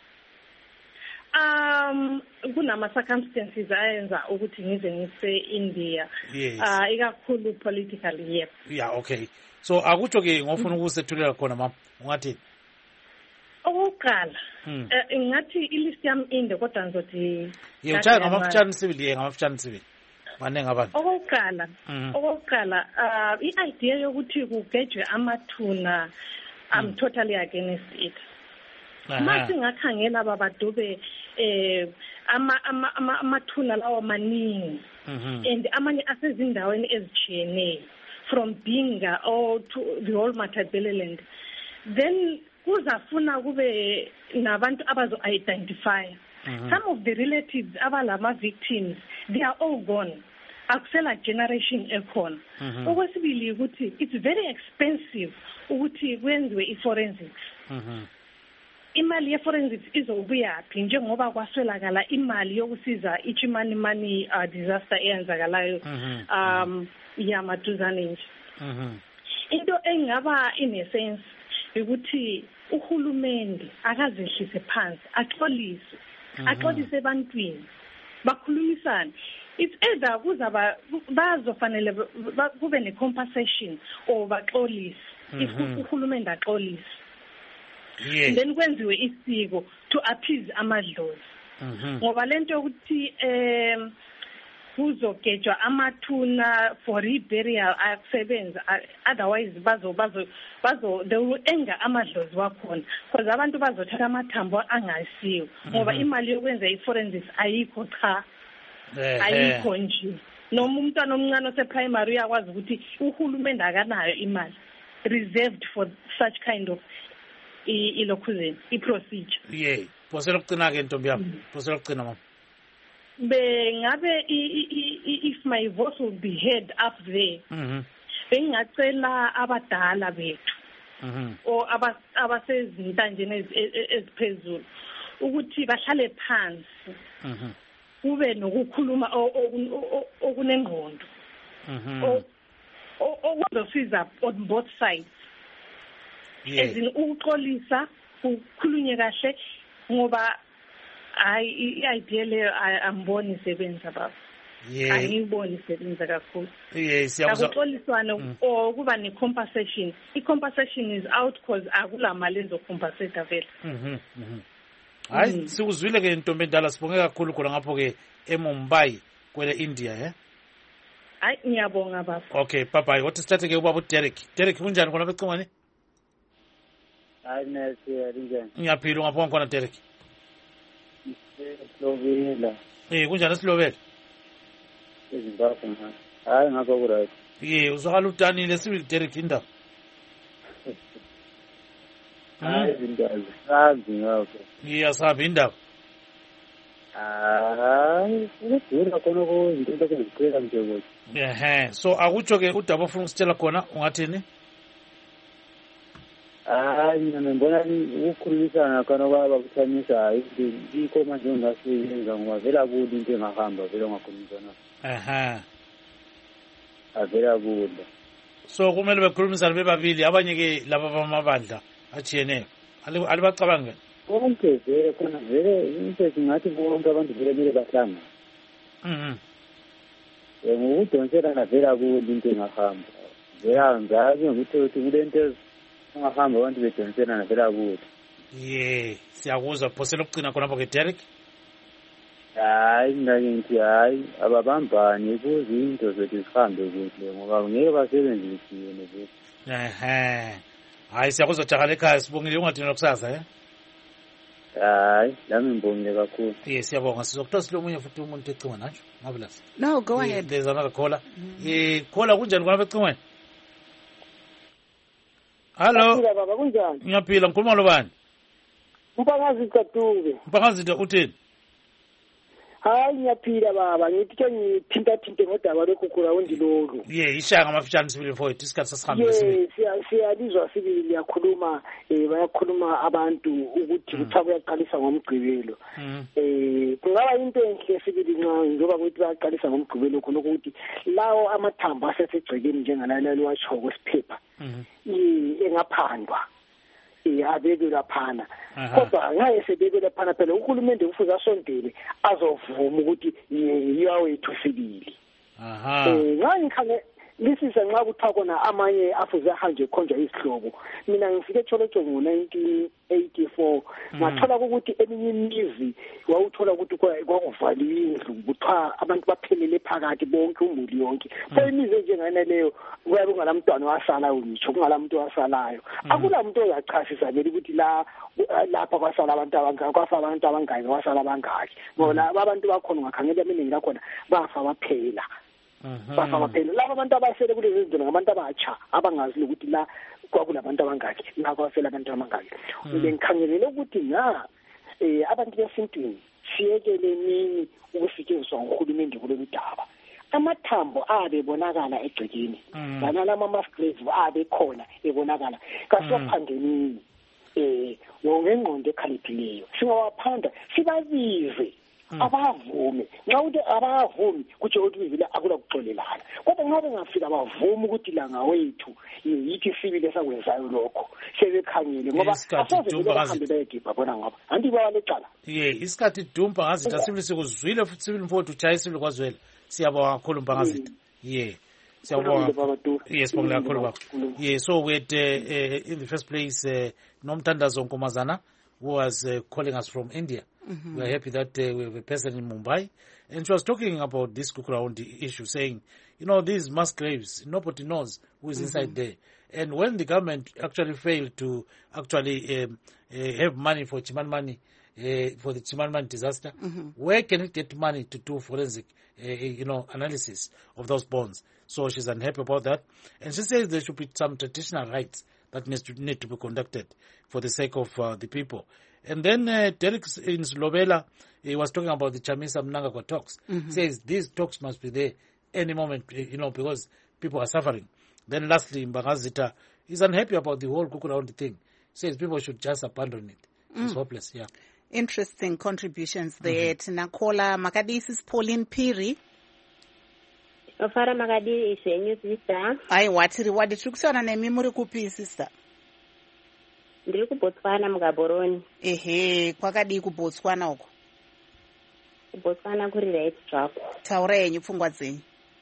Um, kunama circumstances ayenza ukuthi ngize ngise India. Yes. Ah, ikakhulu politically, yep. Yeah, okay. So akutsho ke ngofuna ukusethulela khona mama, ungathi? Okokuqala, eh ngathi ilist yami inde kodwa ngizothi ye utshaya ngamafutshane sibili ye ngamafutshane sibili. Manenga abantu. Okokuqala, okokuqala, uh i-idea yokuthi kugejwe amathuna, I'm totally against it. Mathi ngakhangela baba Dube eh ama ama amathuna lawo maningi and amanye asezindaweni ezijiyeneyo from Binga or to the whole Matabeleland, then kuzafuna kube nabantu abazo identify. Some of the relatives abalama victims, they are all gone. Akusela generation ekhona. Okwesibili ukuthi it's very expensive ukuthi kwenziwe i-forensics. Imali ye-forensics izobuyaphi njengoba kwaswelakala imali yokusiza ichimani mani uh, disaster eyenzakalayo um yamaduzane nje. Into engaba in a sense ukuthi uhulumende akazehlise phansi axolise axolise ebantwini bakhulumisana. It's either kuzaba bazofanele kube ne compensation or baxolise if uhulumende axolise. Yes. Then kwenziwe isiko to appease amadlozi. Ngoba lento ukuthi em kuzogejwa amathuna for reburial akusebenza, otherwise bazo bazo bazo they will anger amadlozi wakhona because abantu bazothatha amathambo angasiyo ngoba imali yokwenza i-forensics ayikho cha ayikho nje. Noma umntwana omncane oseprimary uyakwazi ukuthi uhulumende akanayo imali reserved for such kind of ilokhuzeni i-procedure. Yeah, posela ukucina ke ntombi yami, posela ukucina mama. Bengabe if my voice would be heard up there, bengingacela abadala bethu or abasezintanjeni eziphezulu ukuthi bahlale phansi kube nokukhuluma okunengqondo okuzosiza on both sides. Ezini ukuxolisa ukukhulunye kahle ngoba hayi i-idea leyo amboni isebenza baba. Angiyiboni isebenza kakhulu. Yes, siyabuzwa. Akuxoliswana or kuba ne-compensation. I-compensation is out because akula mali ezocompensate vele. Mhm mhm. Hayi sikuzwile ke intombi endala sibonge kakhulu khona ngapho ke eMumbai kwele India eh. Hayi ngiyabonga baba. Okay, bye bye. What is that ke ubaba Derek? Derek kunjani khona becingwane? Hayi nesi yarinjani. Ngiyaphila ngapho khona Derek. Slovela. Eh kunjani Slovela? Ezimbabwe manje. Hayi ngapha ku right. Ye uzwakala udanile sibili Derek indaba. Hayi indaba. Sazi ngakho. Ngiyasabi indaba. Hayi ukudura khona ko izinto eziqhela nje ukuthi. Ehe, so akutsho ke udaba ofuna ukusitshela khona ungathini? hayi mina ngibona ukukhulumisana kana kwaba kuthamisa hayi ikho manje ongasiyenza ngoba vela kude into engahamba vela ungakhulumisana aha avela kude so kumele bekhulumisane bebabili abanye ke laba bamabandla ajiyeneyo alibacabanga konke vele khona vele into singathi bonke abantu vele kumele bahlangane mhm ngokudonselana vela kude into engahamba vela ngazi ukuthi ukuthi kulento angahamba abantu bedonselana vela kude ye siyakuzwa phosela ukucina khonapho ke Derek hayi ngakithi hayi ababambani kuze into zethu zihambe kuhle ngoba ngeke basebenzisile nje ehe hayi siyakuzwa jakala ekhaya sibongile ungadini lokusasa eh hayi lami ngibongile kakhulu yes siyabonga sizokuthola silomunye futhi umuntu ecingweni nacho Marvelous no go ahead there's another caller eh caller kunjani khona ecingweni hello baba kunjani ngiyaphila ngikhuluma lobani Mpakazi Katube Mpakazi uthini hayi ngiyaphila baba ngithi ke ngithinta thinte ngodaba lokukura undilolu ye ishaka amafitshane sibili mfowethu isikhathi sasihambe sibili siya siyalizwa sibili liyakhuluma eh bayakhuluma abantu ukuthi kuthiwa kuyaqalisa ngomgcibelo eh kungaba into enhle sibili nxa njoba kuthi bayaqalisa ngomgcibelo khona ukuthi lawo amathambo asesegcekeni njengalana liwatsho kwesiphepha engaphandwa abeke laphana kodwa ngaye sebeke laphana phela uhulumende kufuze asondele azovuma ukuthi yawethu sibili aha nxa ngikhangela lisisa nxa kuthiwa kona amanye afuze ahanje khonjwa isihlobo mina ngifike etsholotsho ngo-nineteen eighty-four ngathola ukuthi eminye imizi wawuthola ukuthi kwakuvaliwe indlu kuthiwa abantu baphelele phakathi bonke umuli yonke so imizi enjengana leyo kuyabe kungalamntwana wasalayo ngitsho kungalamuntu wasalayo akula muntu ozachasisa vele ukuthi la lapha kwasala abantu abangaki kwafa abantu abangaki kwasala abangaki ngoba abantu bakhona ungakhangela eminingi lakhona bafa baphela bafa baphela laba abantu abasele kulezi zinto ngabantu abatsha abangazi ukuthi la kwakulabantu abangaki la kwasela abantu abangaki ngikhangelele ukuthi nga eh abantu besintwini siyekele nini ukusetshenziswa nguhulumende kulolu daba amathambo abe bonakala egcekeni lana lama masklave abe khona ebonakala kasophandenini eh ngengqondo ekhaliphileyo singawaphanda sibabize abavume nxa ukuthi abavumi kutsho ukuthi vile akula kuxolelana kodwa nxa bengafika bavuma ukuthi langa wethu yithi sibili esakwenzayo lokho sebekhangele ngoba asozehambe bayegibha bona ngaba anti bawalecala ye isikhathi dumpa ngazitha sibili sikuzwile futhi sibili mfowethu utshaya isibili kwazwela siyabonga kakhulu mpangazitha ye siyabonga yes sibonga kakhulu baba ye so we had uh, in the first place uh, Nomthandazo Nkomazana who was uh, calling us from India. Mm-hmm. We are happy that uh, we have a person in Mumbai. And she was talking about this Kukurawundi issue, saying, you know, these mass graves, nobody knows who is mm-hmm. inside there. And when the government actually failed to actually um, uh, have money for Chimanimani, uh, for the Chimanimani disaster, mm-hmm. where can it get money to do forensic, uh, you know, analysis of those bones? So she's unhappy about that. And she says there should be some traditional rites that needs to, need to be conducted for the sake of uh, the people. And then uh, Derek in Slovela, he was talking about the Chamisa Mnangagwa talks. Mm-hmm. Says these talks must be there any moment, you know, because people are suffering. Then lastly, Mbangazita is unhappy about the whole Kukurawundi thing. Says people should just abandon it. Mm. It's hopeless, yeah. Interesting contributions there. Mm-hmm. Nakola Makadis is Pauline Piri. Ofara Magadi is a new sister. I watch it. What did you say on a memory copy, sister? Ndiri kuBotswana muGaborone. Ehe, kwakadi kuBotswana uko. kuBotswana kuri right track. Taura yenyu pfungwa dzenyu.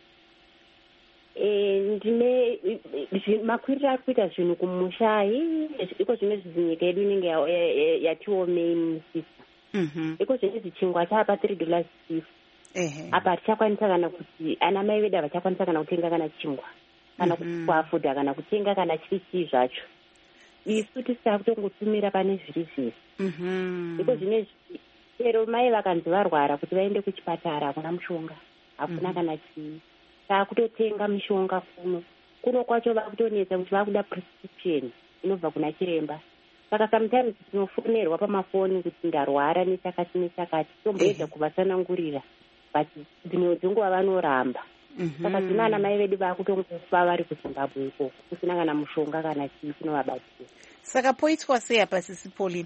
Eh ndine makwirira ari kuita zvinhu kumusha iko zvimwe zvinyika yedu inenge yatiomei sisa. Mhm. Iko zvine zvichingwa chaapa three dollars chief. Ehe. Apa tichakwanisa kana kuti ana mai vedu havachakwanisa kana kutenga kana chingwa kana kuafudha kana kutenga kana chiri chii zvacho. Isu tisita kutongotumira pane zviri zviri. Mhm. Iko zvine chero mai vakanzi varwara kuti vaende kuchipatara hakuna mushonga hakuna kana chii. Takutotenga mishonga kuno kuno kwacho vakutonetsa kuti vakuda prescription inobva kuna chiremba. Saka sometimes tinofonerwa pamafoni kuti ndarwara nechakati nechakati tomboedza kuvatsanangurira but dzimwe dzenguva vanoramba saka zvino ana mai vedu vakutongofa vari kuzimbabwe ikoko kusina kana mushonga kana chii chinovabatsira. Saka poitwa sei apa sisi Pauline?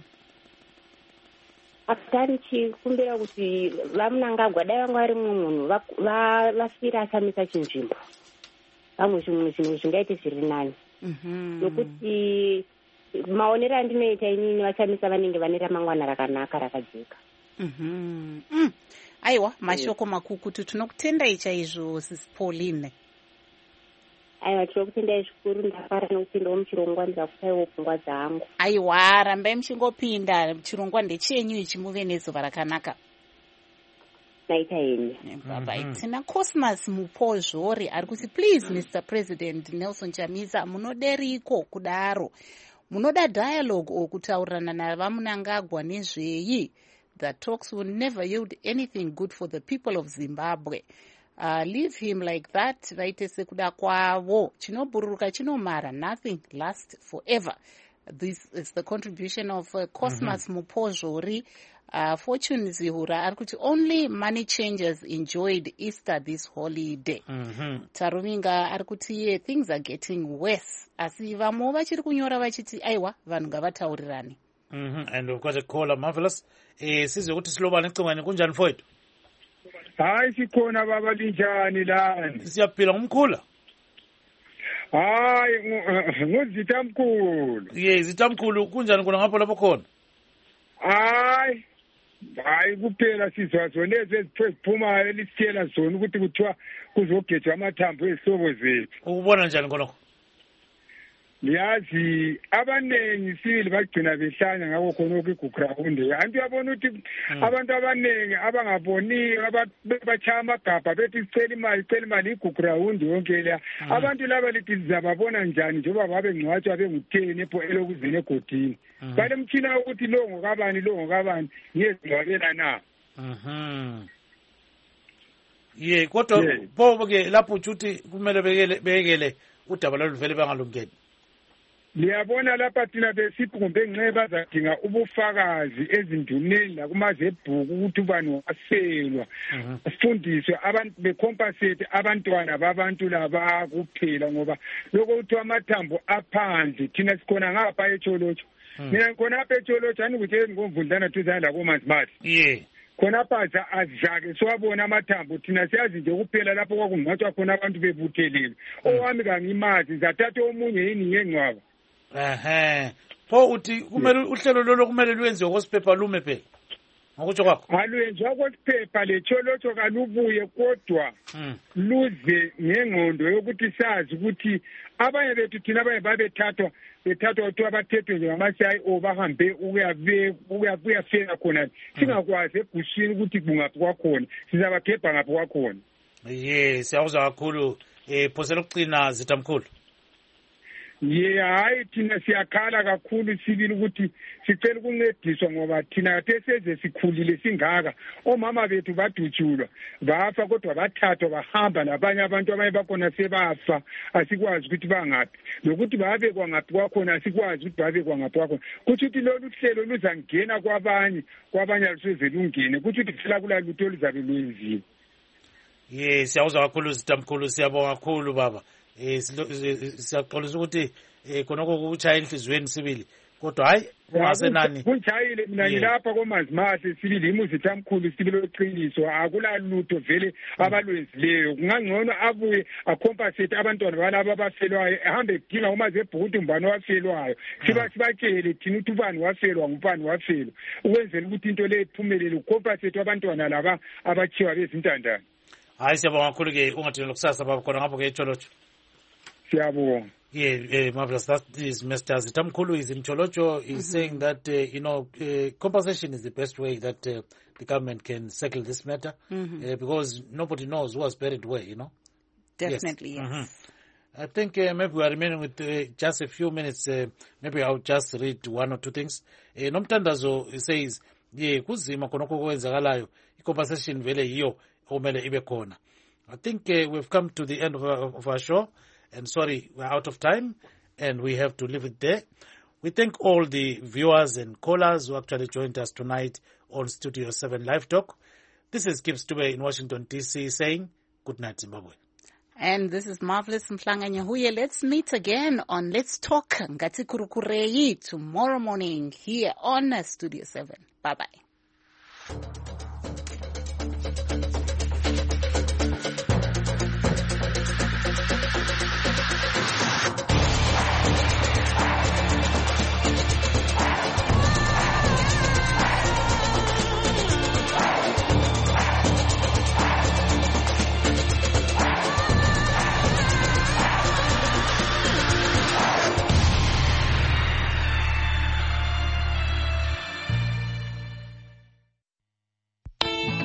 Akutari chikumbira kuti vamunangagwa dai vanga vari mumwe munhu vafira achamisa chinzvimbo vamwe zvimwe zvinhu zvingaite zviri nani nokuti maonero andinoita inini vachamisa vanenge vane ramangwana rakanaka rakajeka. Aiwa, mashoko makukutu, tinokutendai chaizvo sisi Pauline. Aiwa, tinokutendai zvikuru, ndafara nokupindawo muchirongwa ndakupaiwo pfungwa dzangu. Aiwa, rambai muchingopinda, chirongwa ndechenyu ichi muve nezuva rakanaka. Naita henyu. Bye-bye. Tina Cosmas Mupozhori ari kuti please Mister President Nelson Chamisa munoderiko kudaro. Munoda dialogue okutaurirana navamunangagwa nezveyi. The talks will never yield anything good for the people of Zimbabwe. Uh, leave him like that. Vaite sekuda kwavo. Chinobururuka chinomara. Nothing lasts forever. This is the contribution of uh, Cosmas mm-hmm. Mupozhori. Uh, Fortune Zihura ari kuti only money changers enjoyed Easter this holiday. Mm-hmm. Taruminga ari kuti yeah, things are getting worse. Asi vamwe vachiri kunyora vachiti aiwa vanhu ngavataurirane. Mm-hmm. And we've got a caller, Marvelous. Eh, sizwe kuti siloba necingwane kunjani mfowethu? Hayi sikhona baba linjani lana? Siyaphila ngumkhula. Hayi nguzitamkhulu. Ye zitamkhulu kunjani kuna ngapho lapho khona? Hayi hayi kuphela sizwa zona eziphumayo elisitshela zona ukuthi kuthiwa kuzogejwa amathambo ezihlobo zethu. Ukubona njani khonokho? Liyazi abanengi sibili bagcina behlanya ngakho khonokho igugrawundi. Antu yabona ukuthi abantu abanengi abangaboniyo abachaya amagabha bethi sicela imali sicela imali igugrawundi yonke leya. Abantu laba lithi sizababona njani njengoba babe ngcwatshwa bengutheni epho elokuzini egodini. Bale mtshina ukuthi lo ngokabani lo ngokabani ngiyezingcwabela na. Mhm. Ye kodwa pho ke lapho uthi kumele bekele bekele udaba loluvele bangalungeni. Liyabona lapha thina besithi kumbe ngeke bazadinga ubufakazi ezinduneni nakumazebhuku ukuthi ubani waselwa. Sifundiswe abantu becompensate abantwana babantu laba kuphela ngoba lokho uthi amathambo aphandle thina sikhona ngapha eTsholotsho. Mina ngikona apha eTsholotsho anikuthi ngomvundlana thuzana labo manzimathi. Yeah. Khona phaza azake siwabona amathambo thina siyazi nje kuphela lapho kwakungcwatshwa khona abantu bebuthelele. Owami kangimazi ngizathatha omunye yini ngengcwaba. Ehe. Pho uthi kumele uhlelo lolo kumele lwenziwe ngosiphepha lume phela. Ngokutsho kwakho. Alwenziwa ngosiphepha leTsholotsho kalubuye kodwa luze ngengqondo yokuthi sazi ukuthi abanye bethu thina abanye babethathwa bethathwa ukuthi abathethwe nje ngama-C I O bahambe ukuyabe ukuyafika khona singakwazi ebushini ukuthi kungaphi kwakhona sizabagebha ngaphi kwakhona. Ye siyakuzwa kakhulu eh phosela ukucina zitamkhulu. Ye hayi thina siyakhala kakhulu sibili ukuthi sicela ukuncediswa ngoba thina teseze sikhulile singaka omama bethu badutshulwa bafa kodwa bathathwa bahamba nabanye abantu abanye bakhona sebafa asikwazi ukuthi bangaphi nokuthi babe kwangaphi kwakhona asikwazi ukuthi babe kwangaphi kwakhona kuthi ukuthi lolu hlelo luzangena kwabanye kwabanye aliseze lungene kuthi ukuthi phela kulalutho oluzabe lwenziwe. Ye siyakuzwa kakhulu zitamkhulu siyabonga kakhulu baba. Eh siyaxolisa ukuthi eh khonoko kuchaya enhlizweni sibili kodwa hayi ungasenani kunjayile mina ngilapha komanzimahle sibili imuzi tamkhulu sibili oqiniso akulalutho vele abalwenzileyo kungangcono abuye acompensate abantwana balabo abafelwayo ehambe edinga umazebhuku umbani wafelwayo siba sibatshele thina ukuthi ubani wafelwa ngubani wafelwa ukwenzela ukuthi into le iphumelele ucompensate abantwana laba abachiwa bezintandane. Hayi siyabonga kakhulu ke ungathini lokusasa baba khona ngapho ke eTsholotsho. Siyabonga. Yeah, uh, Marvelous. That is Mister Zitamkhulu is in Tsholotsho. He's mm-hmm. saying that, uh, you know, uh, compensation is the best way that uh, the government can settle this matter mm-hmm. uh, because nobody knows who was buried where, you know. Definitely, yes. yes. Mm-hmm. I think uh, maybe we are remaining with uh, just a few minutes. Uh, maybe I'll just read one or two things. Uh, Nomtandazo says, yeah, kuzima konoko kwenzakalayo, compensation vele hiyo omele ibe khona. I think uh, we've come to the end of our, of our show. And sorry, we're out of time and we have to leave it there. We thank all the viewers and callers who actually joined us tonight on Studio seven Live Talk. This is Gibbs Dube in Washington, D C saying good night, Zimbabwe. And this is Marvelous Mhlanga Nyahuye. Let's meet again on Let's Talk Ngati Kurukurei tomorrow morning here on Studio seven. Bye-bye.